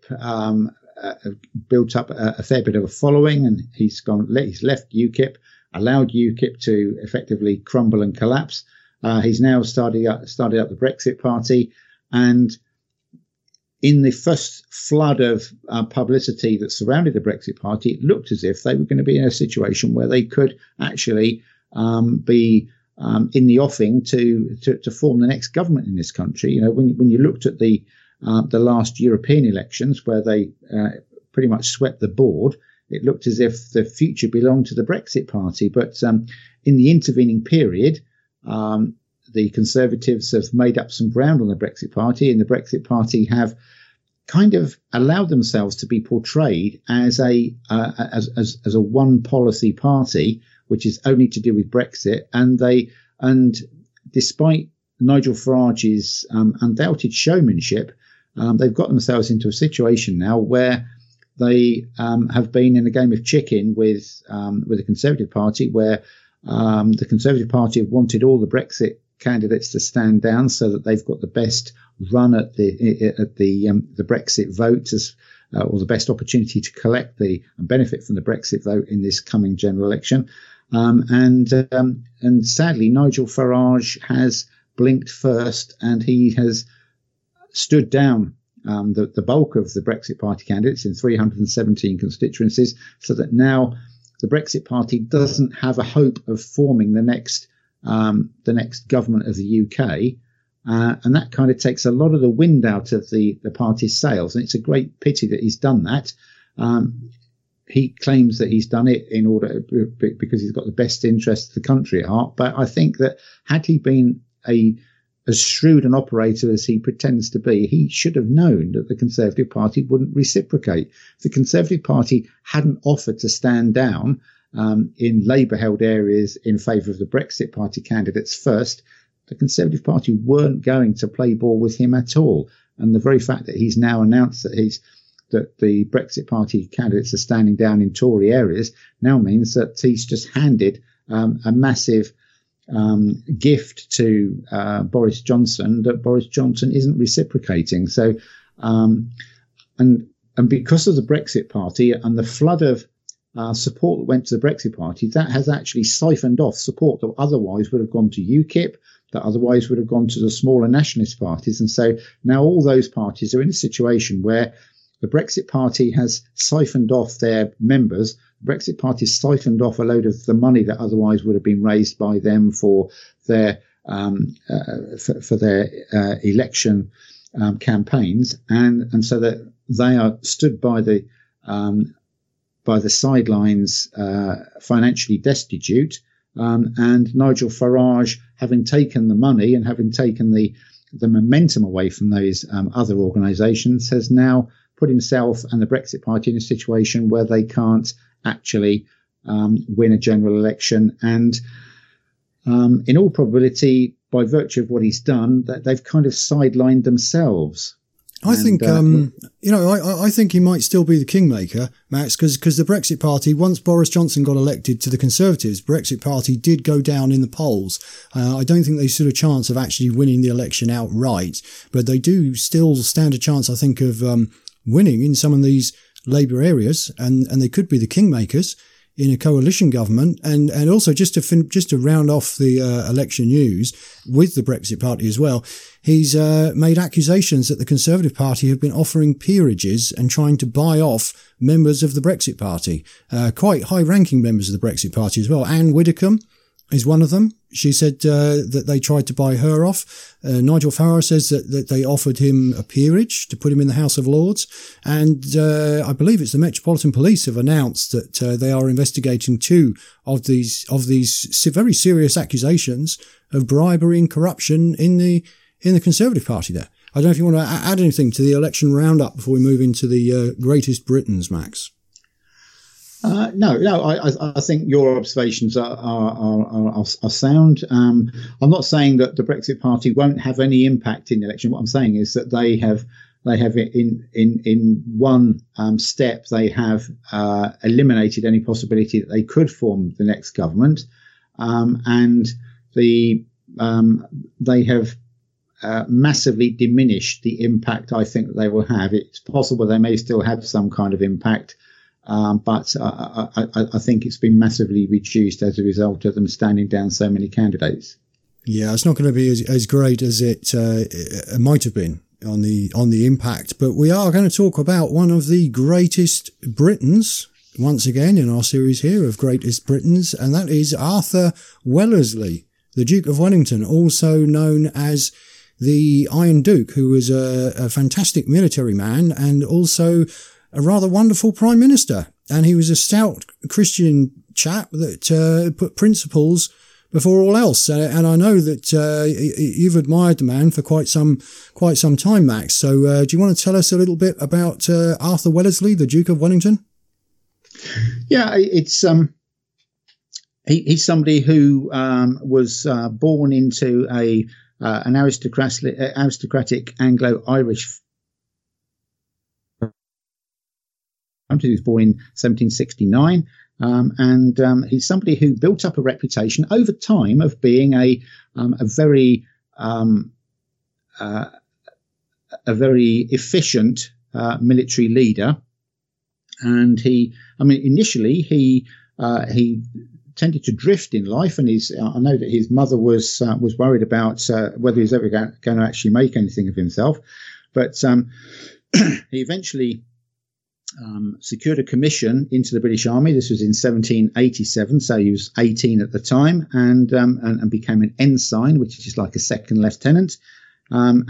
built up a fair bit of a following, and he's left UKIP, allowed UKIP to effectively crumble and collapse. He's now started up the Brexit Party, and in the first flood of publicity that surrounded the Brexit Party, it looked as if they were going to be in a situation where they could actually be in the offing to form the next government in this country. When you looked at the last European elections, where they pretty much swept the board, it looked as if the future belonged to the Brexit Party. But in the intervening period, the Conservatives have made up some ground on the Brexit Party, and the Brexit Party have kind of allowed themselves to be portrayed as a one policy party, which is only to do with Brexit. And despite Nigel Farage's undoubted showmanship, they've got themselves into a situation now where they have been in a game of chicken with the Conservative Party, where the Conservative Party have wanted all the Brexit candidates to stand down so that they've got the best run at the Brexit vote, or the best opportunity to collect and benefit from the Brexit vote in this coming general election. And sadly, Nigel Farage has blinked first, and he has stood down the bulk of the Brexit Party candidates in 317 constituencies, so that now the Brexit Party doesn't have a hope of forming the next government of the UK. And that kind of takes a lot of the wind out of the party's sails. And it's a great pity that he's done that. He claims that he's done it because he's got the best interest of the country at heart. But I think that had he been as shrewd an operator as he pretends to be, he should have known that the Conservative Party wouldn't reciprocate. If the Conservative Party hadn't offered to stand down in Labour-held areas in favour of the Brexit Party candidates first, the Conservative Party weren't going to play ball with him at all. And the very fact that he's now announced that the Brexit Party candidates are standing down in Tory areas now means that he's just handed a massive gift to Boris Johnson that Boris Johnson isn't reciprocating. So, and because of the Brexit Party and the flood of support that went to the Brexit Party, that has actually siphoned off support that otherwise would have gone to UKIP, that otherwise would have gone to the smaller nationalist parties. And so now all those parties are in a situation where the Brexit Party has siphoned off their members. The Brexit Party has siphoned off a load of the money that otherwise would have been raised by them for their election campaigns, and so that they are stood by the sidelines, financially destitute. And Nigel Farage, having taken the money and having taken the momentum away from those other organisations, has now put himself and the Brexit Party in a situation where they can't actually win a general election. And in all probability, by virtue of what he's done, that they've kind of sidelined themselves. I think I think he might still be the kingmaker, Max, because the Brexit Party, once Boris Johnson got elected to the Conservatives, Brexit Party did go down in the polls. I don't think they stood a chance of actually winning the election outright, but they do still stand a chance, I think, of winning in some of these Labour areas, and they could be the kingmakers in a coalition government, and also just to round off the election news with the Brexit Party as well, he's made accusations that the Conservative Party have been offering peerages and trying to buy off members of the Brexit Party, quite high-ranking members of the Brexit Party as well. Anne Widdecombe is one of them. She said that they tried to buy her off. Nigel Farage says that they offered him a peerage to put him in the House of Lords. And I believe it's the Metropolitan Police have announced that they are investigating 2 of these very serious accusations of bribery and corruption in the Conservative Party there. I don't know if you want to add anything to the election roundup before we move into the greatest Britons, Max. No. I think your observations are sound. I'm not saying that the Brexit Party won't have any impact in the election. What I'm saying is that they have in one step they have eliminated any possibility that they could form the next government, and they have massively diminished the impact I think that they will have. It's possible they may still have some kind of impact. But I think it's been massively reduced as a result of them standing down so many candidates. Yeah, it's not going to be as great as it might have been on the impact. But we are going to talk about one of the greatest Britons once again in our series here of Greatest Britons, and that is Arthur Wellesley, the Duke of Wellington, also known as the Iron Duke, who was a fantastic military man and also a rather wonderful prime minister. And he was a stout Christian chap that put principles before all else. And I know that you've admired the man for quite some time, Max. So do you want to tell us a little bit about Arthur Wellesley, the Duke of Wellington? Yeah, it's he's somebody who was born into an aristocratic Anglo-Irish. He was born in 1769, and he's somebody who built up a reputation over time of being a very efficient military leader. And initially he tended to drift in life, and I know that his mother was worried about whether he was ever going to actually make anything of himself, but he eventually secured a commission into the British Army. This was in 1787, so he was 18 at the time, and became an ensign, which is like a second lieutenant. From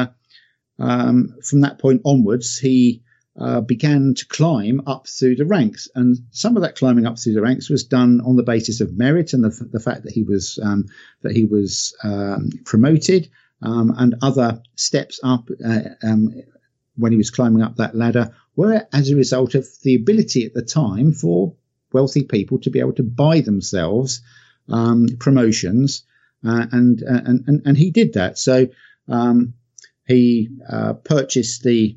that point onwards, he began to climb up through the ranks, and some of that climbing up through the ranks was done on the basis of merit and the fact that he was promoted, and other steps up when he was climbing up that ladder were as a result of the ability at the time for wealthy people to be able to buy themselves promotions, and he did that. So he purchased the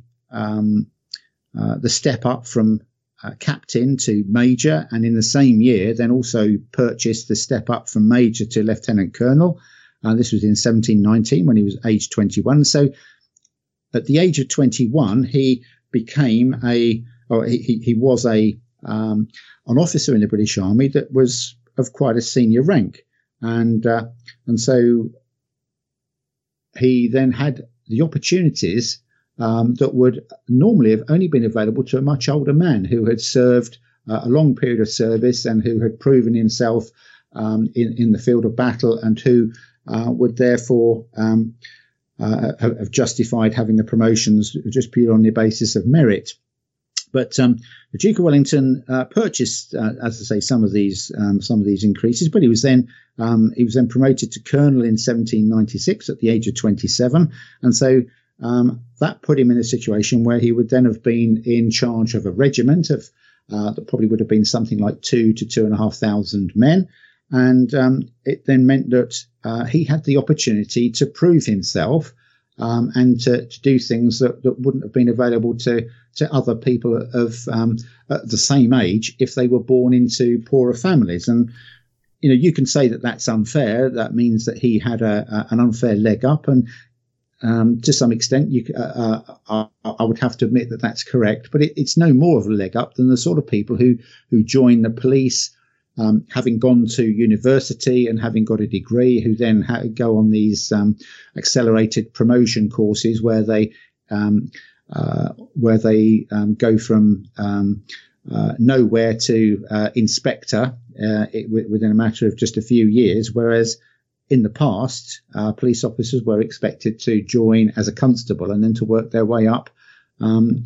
step up from captain to major, and in the same year then also purchased the step up from major to lieutenant colonel. This was in 1719 when he was aged 21. So at the age of 21, he became he was an officer in the British Army that was of quite a senior rank, and so he then had the opportunities that would normally have only been available to a much older man who had served a long period of service and who had proven himself in the field of battle, and who would therefore have justified having the promotions just purely on the basis of merit. But the Duke of Wellington purchased, as I say, some of these increases. But he was then promoted to colonel in 1796 at the age of 27, and so that put him in a situation where he would then have been in charge of a regiment of that probably would have been something like 2,000 to 2,500 men. And it then meant that he had the opportunity to prove himself and to do things that wouldn't have been available to other people of the same age if they were born into poorer families. And you can say that that's unfair. That means that he had an unfair leg up, and to some extent, I would have to admit that that's correct, but it's no more of a leg up than the sort of people who join the police, having gone to university and having got a degree, who then go on these accelerated promotion courses where they go from nowhere to inspector within a matter of just a few years, whereas in the past, police officers were expected to join as a constable and then to work their way up. But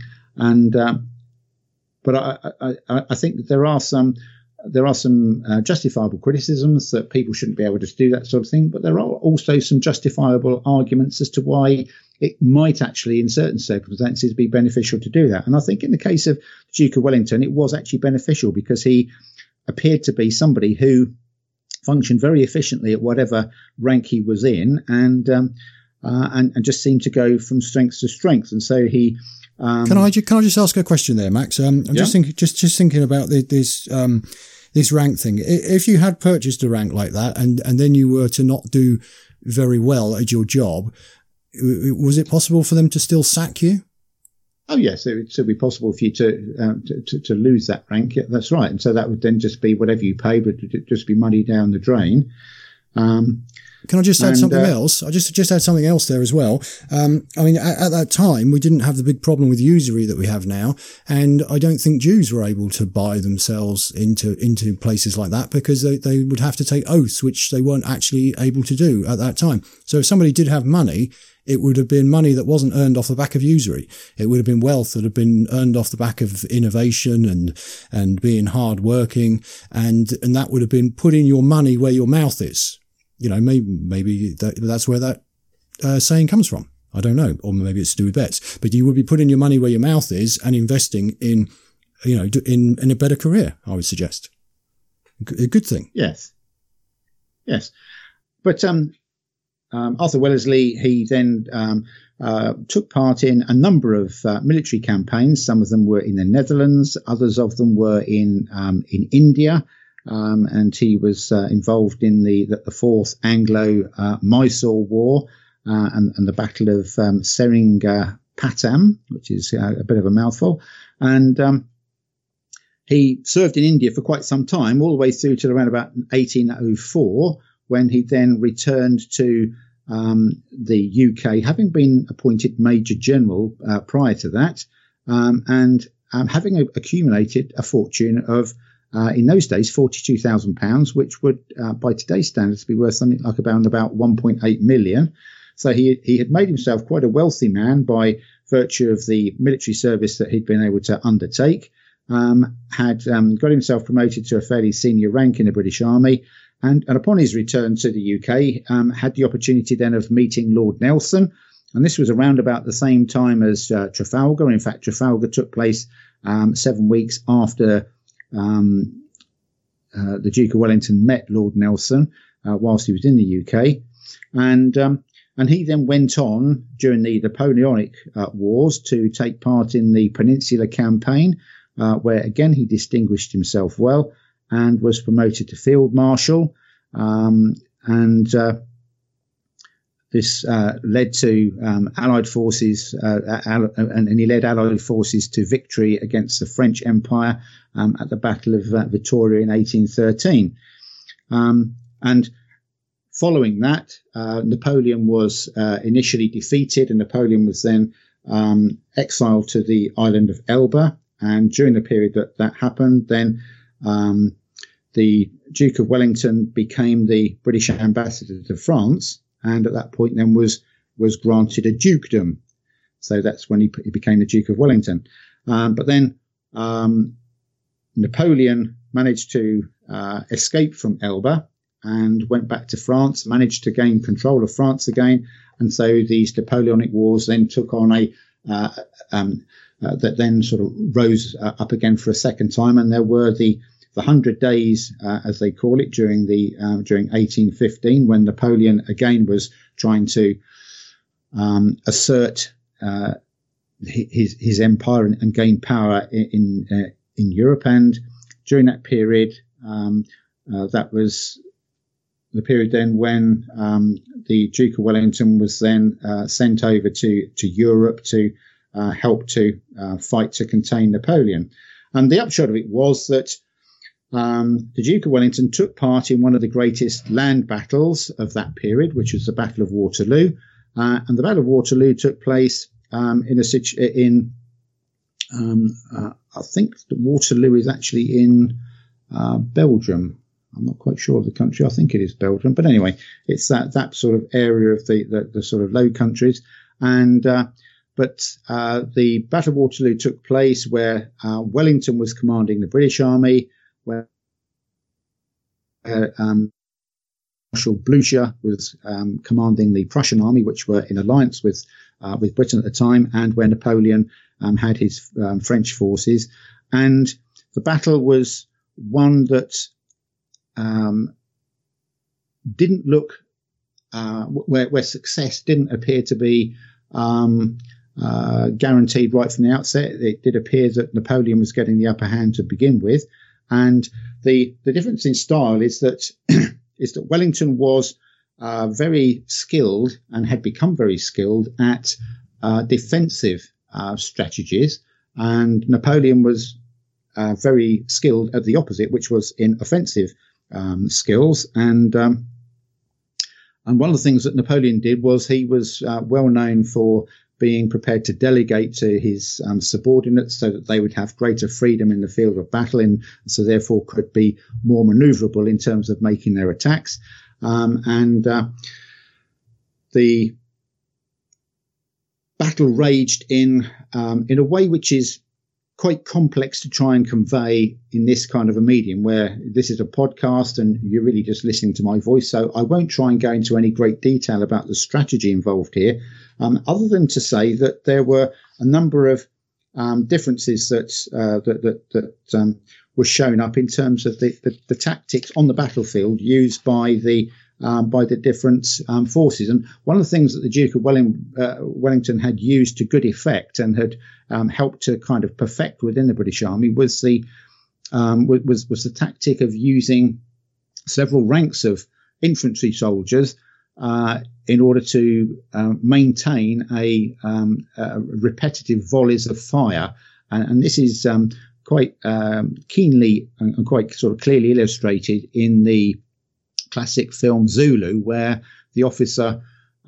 I think that there are some justifiable criticisms that people shouldn't be able to do that sort of thing. But there are also some justifiable arguments as to why it might actually, in certain circumstances, be beneficial to do that. And I think in the case of the Duke of Wellington, it was actually beneficial because he appeared to be somebody who functioned very efficiently at whatever rank he was in, and just seemed to go from strength to strength. And so he. Can I just ask a question there, Max? I'm just thinking about this rank thing. If you had purchased a rank like that, and then you were to not do very well at your job, was it possible for them to still sack you? Oh yes, it would still be possible for you to lose that rank. Yeah, that's right, and so that would then just be whatever you paid would just be money down the drain. Can I just add something else? I just add something else there as well. I mean, at that time, we didn't have the big problem with usury that we have now, and I don't think Jews were able to buy themselves into places like that because they would have to take oaths, which they weren't actually able to do at that time. So if somebody did have money, it would have been money that wasn't earned off the back of usury. It would have been wealth that had been earned off the back of innovation and being hard working, and that would have been putting your money where your mouth is. You know, maybe that's where that saying comes from. I don't know, or maybe it's to do with bets. But you would be putting your money where your mouth is and investing in, in a better career. I would suggest a good thing. Yes. But Arthur Wellesley, he then took part in a number of military campaigns. Some of them were in the Netherlands, others of them were in India. And he was involved in the Fourth Anglo-Mysore War and the Battle of Seringapatam, which is a bit of a mouthful. And he served in India for quite some time, all the way through to around about 1804, when he then returned to the UK, having been appointed Major General prior to that, and having accumulated a fortune of in those days, £42,000, which would, by today's standards, be worth something like about 1.8 million. So he had made himself quite a wealthy man by virtue of the military service that he'd been able to undertake. Had got himself promoted to a fairly senior rank in the British Army, and upon his return to the UK, had the opportunity then of meeting Lord Nelson. And this was around about the same time as Trafalgar. In fact, Trafalgar took place 7 weeks after the Duke of Wellington met Lord Nelson whilst he was in the UK, and he then went on during the Napoleonic Wars to take part in the Peninsular Campaign, where again he distinguished himself well and was promoted to Field Marshal, this led to Allied forces, and he led Allied forces to victory against the French Empire at the Battle of Vittoria in 1813. And following that, Napoleon was initially defeated, and Napoleon was then exiled to the island of Elba. And during the period that happened, then the Duke of Wellington became the British ambassador to France, and at that point then was granted a dukedom. So that's when he became the Duke of Wellington. But then Napoleon managed to escape from Elba and went back to France, managed to gain control of France again. And so these Napoleonic Wars then took on that then sort of rose up again for a second time. And there were the 100 days, as they call it, during 1815, when Napoleon again was trying to assert his empire and gain power in Europe. And during that period, that was the period then when the Duke of Wellington was then sent over to Europe to help to fight to contain Napoleon. And the upshot of it was that the Duke of Wellington took part in one of the greatest land battles of that period, which was the Battle of Waterloo. And the Battle of Waterloo took place I think Waterloo is actually in Belgium. I'm not quite sure of the country. I think it is Belgium. But anyway, it's that sort of area of the sort of Low Countries. And but the Battle of Waterloo took place where Wellington was commanding the British Army, where Marshal Blucher was commanding the Prussian army, which were in alliance with Britain at the time, and where Napoleon had his French forces. And the battle was one that didn't look where success didn't appear to be guaranteed right from the outset. It did appear that Napoleon was getting the upper hand to begin with, and the difference in style is that Wellington was very skilled and had become very skilled at defensive strategies, and Napoleon was very skilled at the opposite, which was in offensive skills. And one of the things that Napoleon did was he was well known for being prepared to delegate to his subordinates so that they would have greater freedom in the field of battle, and so therefore could be more maneuverable in terms of making their attacks. The battle raged in a way which is quite complex to try and convey in this kind of a medium, where this is a podcast and you're really just listening to my voice. So I won't try and go into any great detail about the strategy involved here, other than to say that there were a number of differences that were shown up in terms of the tactics on the battlefield used by the different forces. And one of the things that the Duke of Wellington had used to good effect and had helped to kind of perfect within the British Army was the tactic of using several ranks of infantry soldiers in order to maintain a repetitive volleys of fire. And this is quite keenly and quite sort of clearly illustrated in the classic film Zulu, where the officer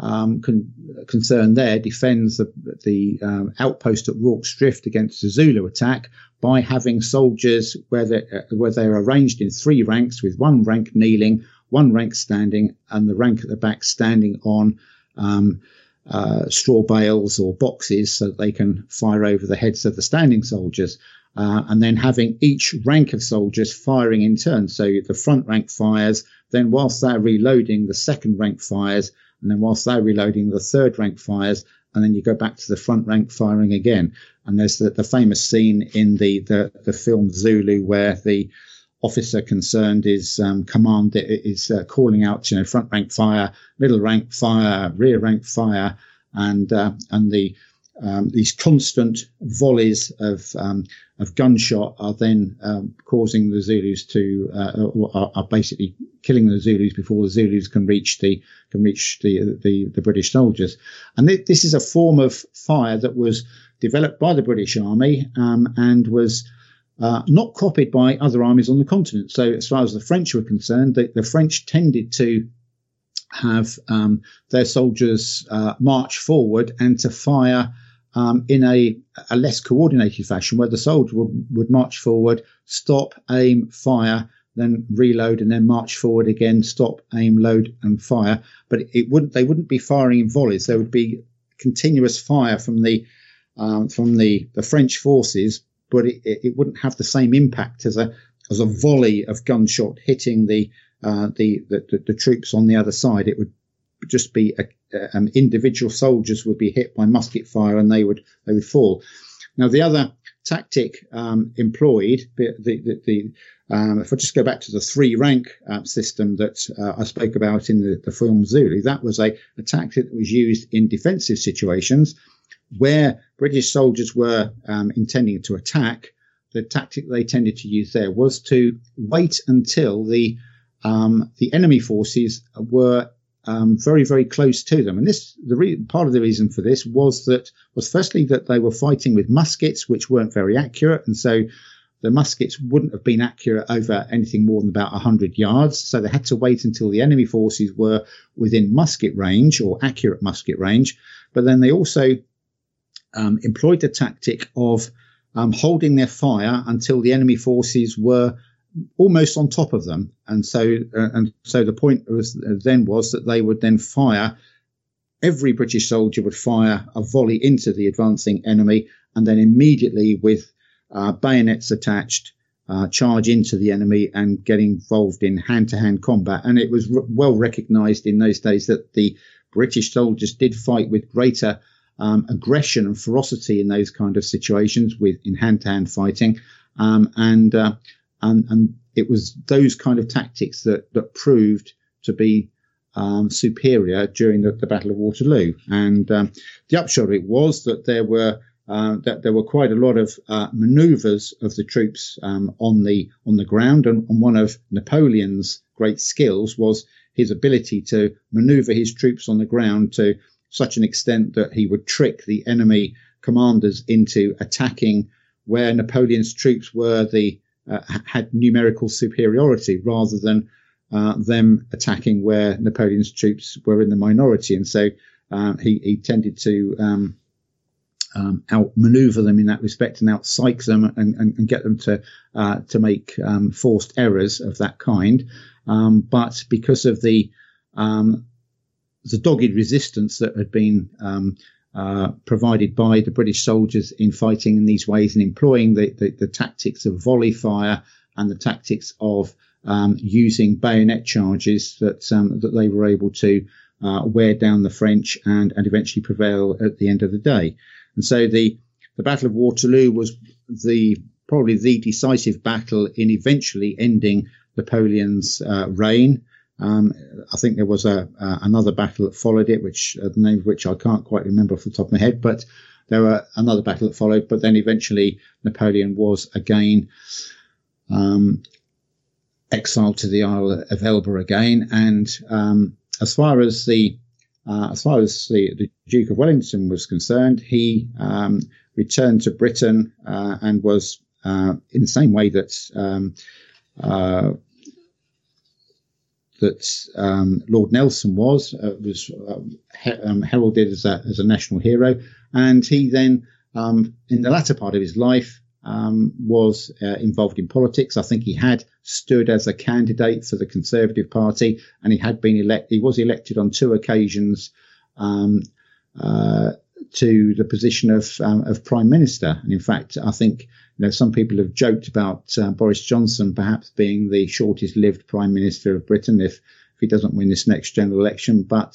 concerned there defends the outpost at Rorke's Drift against the Zulu attack by having soldiers where they're arranged in three ranks, with one rank kneeling, one rank standing, and the rank at the back standing on straw bales or boxes so that they can fire over the heads of the standing soldiers. And then having each rank of soldiers firing in turn. So the front rank fires, then whilst they're reloading, the second rank fires, and then whilst they're reloading, the third rank fires, and then you go back to the front rank firing again. And there's the famous scene in the film Zulu where the officer concerned is calling out, front rank fire, middle rank fire, rear rank fire, and these constant volleys of gunshot are then causing the Zulus to are basically killing the Zulus before the Zulus can reach the British soldiers. And this is a form of fire that was developed by the British Army and was not copied by other armies on the continent. So as far as the French were concerned, the French tended to have their soldiers march forward and to fire in a less coordinated fashion, where the soldier would march forward, stop, aim, fire, then reload, and then march forward again, stop, aim, load, and fire. But they wouldn't be firing in volleys. There would be continuous fire from the French forces, but it wouldn't have the same impact as a volley of gunshot hitting the troops on the other side. It would just be individual soldiers would be hit by musket fire and they would fall. Now the other tactic employed, if I just go back to the three rank system that I spoke about in the film Zulu, that was a tactic that was used in defensive situations where British soldiers were intending to attack. The tactic they tended to use there was to wait until the the enemy forces were very, very close to them. And part of the reason for this was firstly that they were fighting with muskets, which weren't very accurate. And so the muskets wouldn't have been accurate over anything more than about 100 yards. So they had to wait until the enemy forces were within musket range or accurate musket range. But then they also employed the tactic of holding their fire until the enemy forces were almost on top of them. And so the point was that they would then fire. Every British soldier would fire a volley into the advancing enemy, and then immediately with bayonets attached, charge into the enemy and get involved in hand-to-hand combat. And it was well recognised in those days that the British soldiers did fight with greater aggression and ferocity in those kind of situations in hand-to-hand fighting. And it was those kind of tactics that proved to be superior during the Battle of Waterloo. And the upshot of it was that there were quite a lot of manoeuvres of the troops on the ground, and one of Napoleon's great skills was his ability to manoeuvre his troops on the ground to such an extent that he would trick the enemy commanders into attacking where Napoleon's troops had numerical superiority, rather than them attacking where Napoleon's troops were in the minority. And so he tended to outmaneuver them in that respect and outpsych them and get them to make forced errors of that kind. But because of the dogged resistance that had been provided by the British soldiers in fighting in these ways and employing the tactics of volley fire and the tactics of using bayonet charges, that they were able to wear down the French and eventually prevail at the end of the day. And so the Battle of Waterloo was probably the decisive battle in eventually ending Napoleon's reign. I think there was another battle that followed it, the name of which I can't quite remember off the top of my head, but there were another battle that followed. But then eventually Napoleon was again exiled to the Isle of Elba again. And as far as the Duke of Wellington was concerned, he returned to Britain and was in the same way that Lord Nelson was heralded as a national hero. And he then, in the latter part of his life, was involved in politics. I think he had stood as a candidate for the Conservative Party, and he had been elected. He was elected on 2 occasions to the position of Prime Minister. And in fact, I think some people have joked about Boris Johnson perhaps being the shortest-lived Prime Minister of Britain if he doesn't win this next general election. But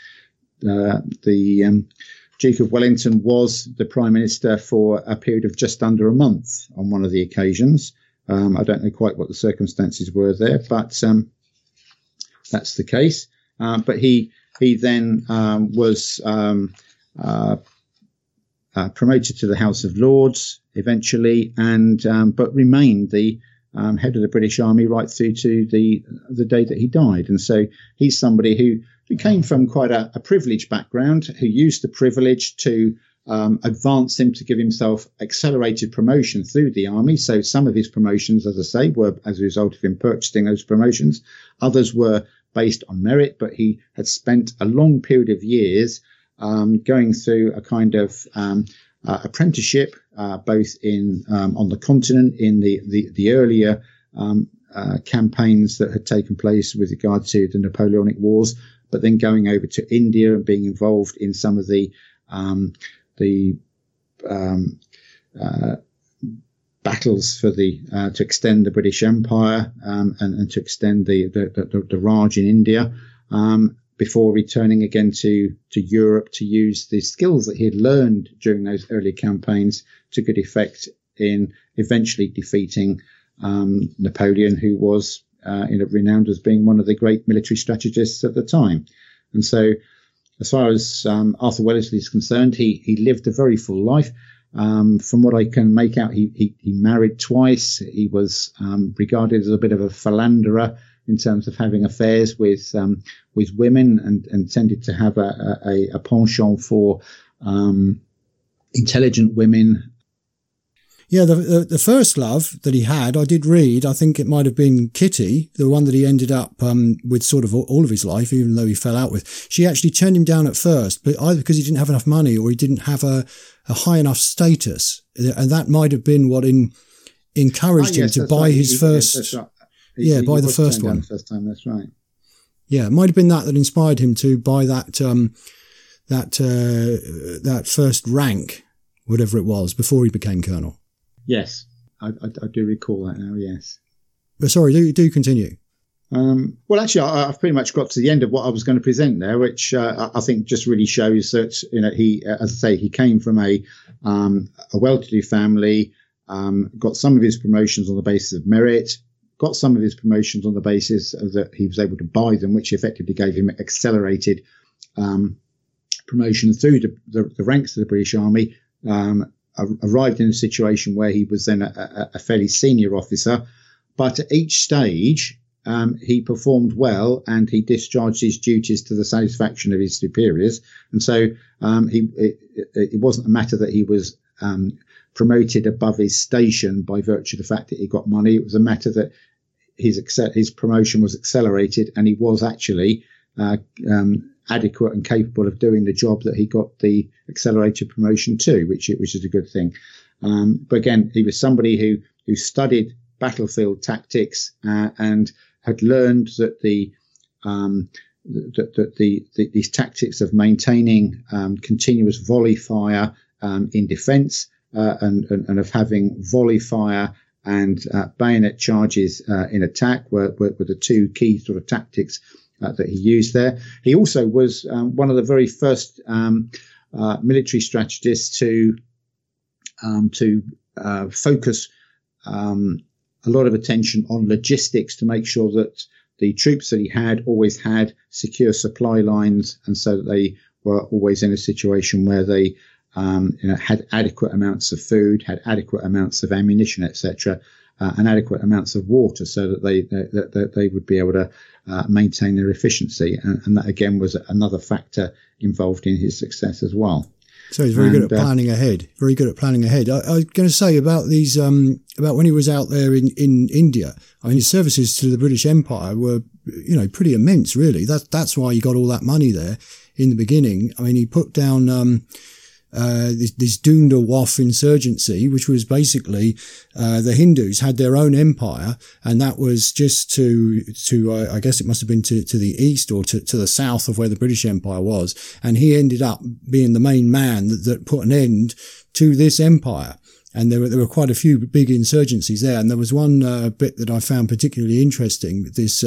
the Duke of Wellington was the Prime Minister for a period of just under a month on one of the occasions. I don't know quite what the circumstances were there, but that's the case. But he then was promoted to the House of Lords eventually, but remained the head of the British Army right through to the day that he died. And so he's somebody who came from quite a privileged background, who used the privilege to advance him to give himself accelerated promotion through the army. So some of his promotions, as I say, were as a result of him purchasing those promotions. Others were based on merit, but he had spent a long period of years going through a kind of apprenticeship, both on the continent in the earlier campaigns that had taken place with regard to the Napoleonic Wars, but then going over to India and being involved in some of the battles for to extend the British Empire and to extend the Raj in India, before returning again to Europe to use the skills that he had learned during those early campaigns to good effect in eventually defeating Napoleon, who was renowned as being one of the great military strategists at the time. And so, as far as Arthur Wellesley is concerned, he lived a very full life. From what I can make out, he married twice. He was regarded as a bit of a philanderer, in terms of having affairs with women, and tended to have a penchant for intelligent women. Yeah, the first love that he had, I did read, I think it might have been Kitty, the one that he ended up with sort of all of his life, even though he fell out with. She actually turned him down at first, but either because he didn't have enough money or he didn't have a high enough status. And that might have been what encouraged him to buy his first. Right. Buy the first one. The first time, that's right. Yeah, it might have been that inspired him to buy that first rank, whatever it was, before he became colonel. Yes, I do recall that now, yes. But sorry, do continue. Well, actually, I've pretty much got to the end of what I was going to present there, which I think just really shows that, he, as I say, he came from a well-to-do family, got some of his promotions on the basis of merit, got some of his promotions on the basis of that he was able to buy them, which effectively gave him accelerated promotion through the ranks of the British Army. Arrived in a situation where he was then a fairly senior officer, but at each stage he performed well and he discharged his duties to the satisfaction of his superiors. And so it wasn't a matter that he was promoted above his station by virtue of the fact that he got money. It was a matter that his promotion was accelerated and he was actually adequate and capable of doing the job that he got the accelerated promotion to, which is a good thing. But again, he was somebody who studied battlefield tactics and had learned that these tactics of maintaining continuous volley fire in defence and of having volley fire and bayonet charges in attack were the two key sort of tactics that he used there. He also was one of the very first military strategists to focus a lot of attention on logistics to make sure that the troops that he had always had secure supply lines, and so that they were always in a situation where they had adequate amounts of food, had adequate amounts of ammunition, etc., and adequate amounts of water, so that they would be able to maintain their efficiency, and that again was another factor involved in his success as well. So he's very good at planning ahead. Very good at planning ahead. I was going to say about these, about when he was out there in India. I mean, his services to the British Empire were, pretty immense, really. That's why he got all that money there in the beginning. I mean, he put down this Dunda Waf insurgency, which was basically the Hindus had their own empire, and that was just to I guess it must have been to the east or to the south of where the British Empire was, and he ended up being the main man that put an end to this empire. And there were quite a few big insurgencies there. And there was one bit that I found particularly interesting, this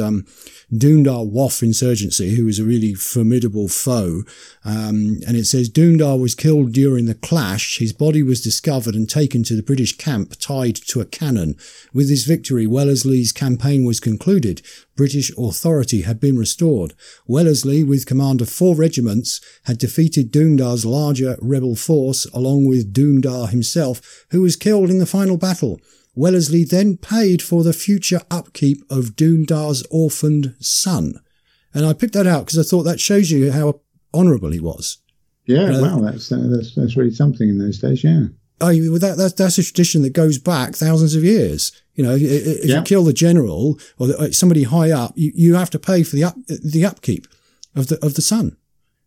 Dundar Waf insurgency, who was a really formidable foe. And it says, Dundar was killed during the clash. His body was discovered and taken to the British camp, tied to a cannon. With this victory, Wellesley's campaign was concluded. British authority had been restored. Wellesley, with command of 4 regiments, had defeated Dundar's larger rebel force, along with Dundar himself, who was killed in the final battle. Wellesley then paid for the future upkeep of Dundar's orphaned son. And I picked that out because I thought that shows you how honourable he was. Yeah, wow, that's really something in those days, yeah. That's a tradition that goes back thousands of years. If you kill the general or somebody high up, you have to pay for the upkeep of the son.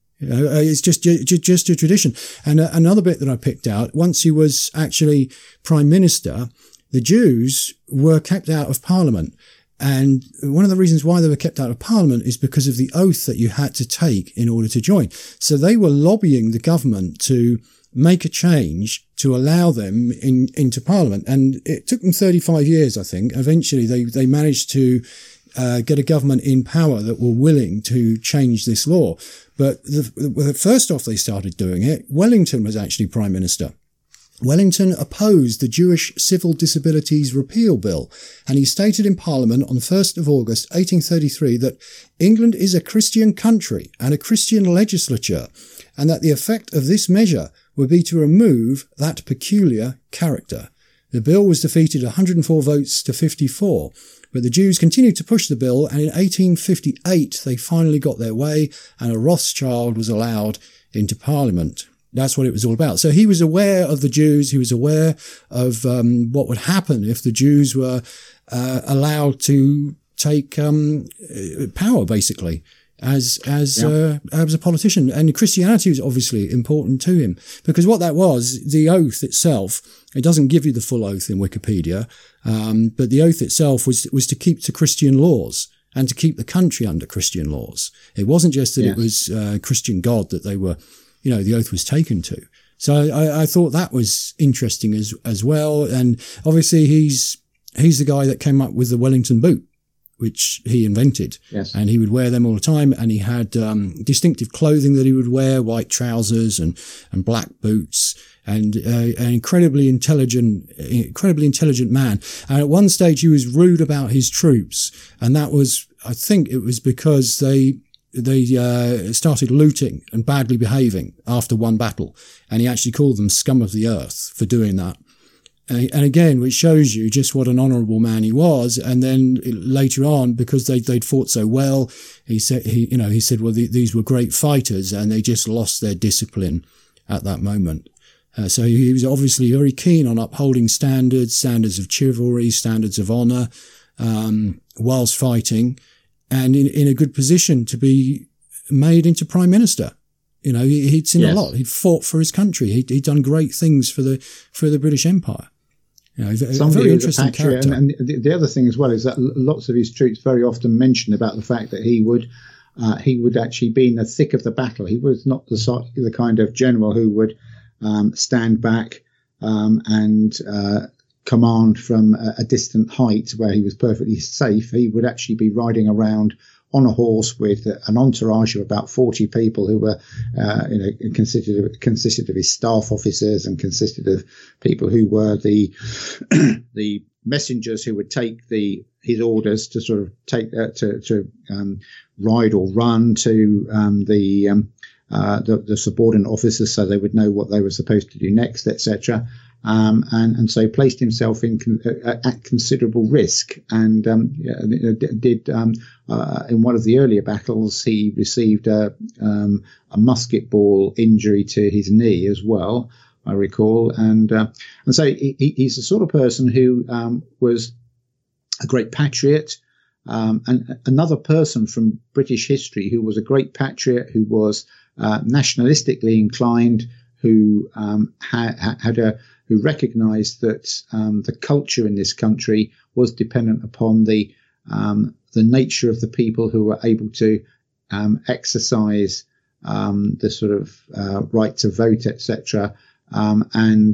It's just a tradition. And another bit that I picked out, once he was actually prime minister, the Jews were kept out of Parliament. And one of the reasons why they were kept out of Parliament is because of the oath that you had to take in order to join. So they were lobbying the government to make a change to allow them into Parliament. And it took them 35 years, I think. Eventually they managed to get a government in power that were willing to change this law. But first off they started doing it, Wellington was actually prime minister. Wellington opposed the Jewish Civil Disabilities Repeal Bill, and he stated in Parliament on 1st of August 1833 that England is a Christian country and a Christian legislature, and that the effect of this measure would be to remove that peculiar character. The bill was defeated 104 votes to 54. But the Jews continued to push the bill, and in 1858 they finally got their way, and a Rothschild was allowed into Parliament. That's what it was all about. So he was aware of the Jews. He was aware of what would happen if the Jews were allowed to take power, basically, as a politician. And Christianity was obviously important to him, because what that was, the oath itself, it doesn't give you the full oath in Wikipedia, but the oath itself was to keep to Christian laws and to keep the country under Christian laws. It wasn't just that it was Christian God that they were, the oath was taken to. So I thought that was interesting as well. And obviously he's the guy that came up with the Wellington boot, which he invented. Yes. And he would wear them all the time. And he had distinctive clothing that he would wear, white trousers and black boots, and an incredibly intelligent man. And at one stage he was rude about his troops. And that was, I think it was because they started looting and badly behaving after one battle. And he actually called them scum of the earth for doing that. And again, which shows you just what an honourable man he was. And then later on, because they'd fought so well, he said, well, these were great fighters, and they just lost their discipline at that moment. So he was obviously very keen on upholding standards of chivalry, standards of honour, whilst fighting, and in a good position to be made into Prime Minister. He'd seen a lot. He'd fought for his country. He'd done great things for the British Empire. Very interesting character. And the other thing as well is that lots of his troops very often mention about the fact that he would actually be in the thick of the battle. He was not the kind of general who would stand back and command from a distant height where he was perfectly safe. He would actually be riding around on a horse with an entourage of about 40 people who were, consisted of his staff officers, and consisted of people who were the messengers who would take his orders to sort of take to ride or run to the subordinate officers, so they would know what they were supposed to do next, etc. And so placed himself at considerable risk, and did in one of the earlier battles he received a musket ball injury to his knee as well, I recall, and so he's the sort of person who was a great patriot. And another person from British history who was a great patriot, who was nationalistically inclined, who who recognised that the culture in this country was dependent upon the nature of the people who were able to exercise the sort of right to vote, etc. And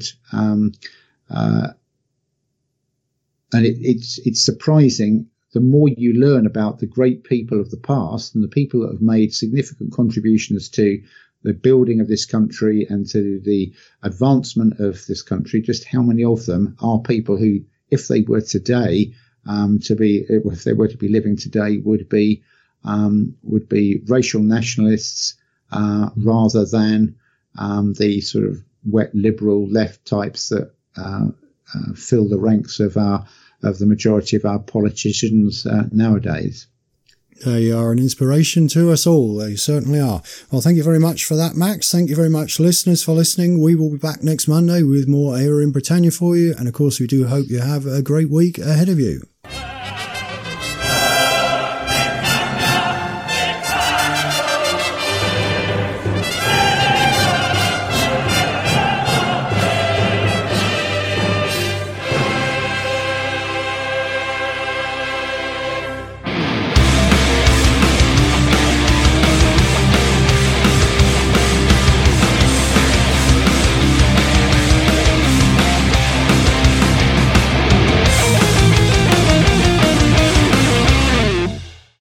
it's surprising. The more you learn about the great people of the past and the people that have made significant contributions to the building of this country and to the advancement of this country, just how many of them are people who, if they were today, if they were to be living today, would be racial nationalists rather than the sort of wet liberal left types that fill the ranks of the majority of our politicians nowadays. They are an inspiration to us all. They certainly are. Well, thank you very much for that, Max. Thank you very much, listeners, for listening. We will be back next Monday with more Era in Britannia for you. And of course, we do hope you have a great week ahead of you.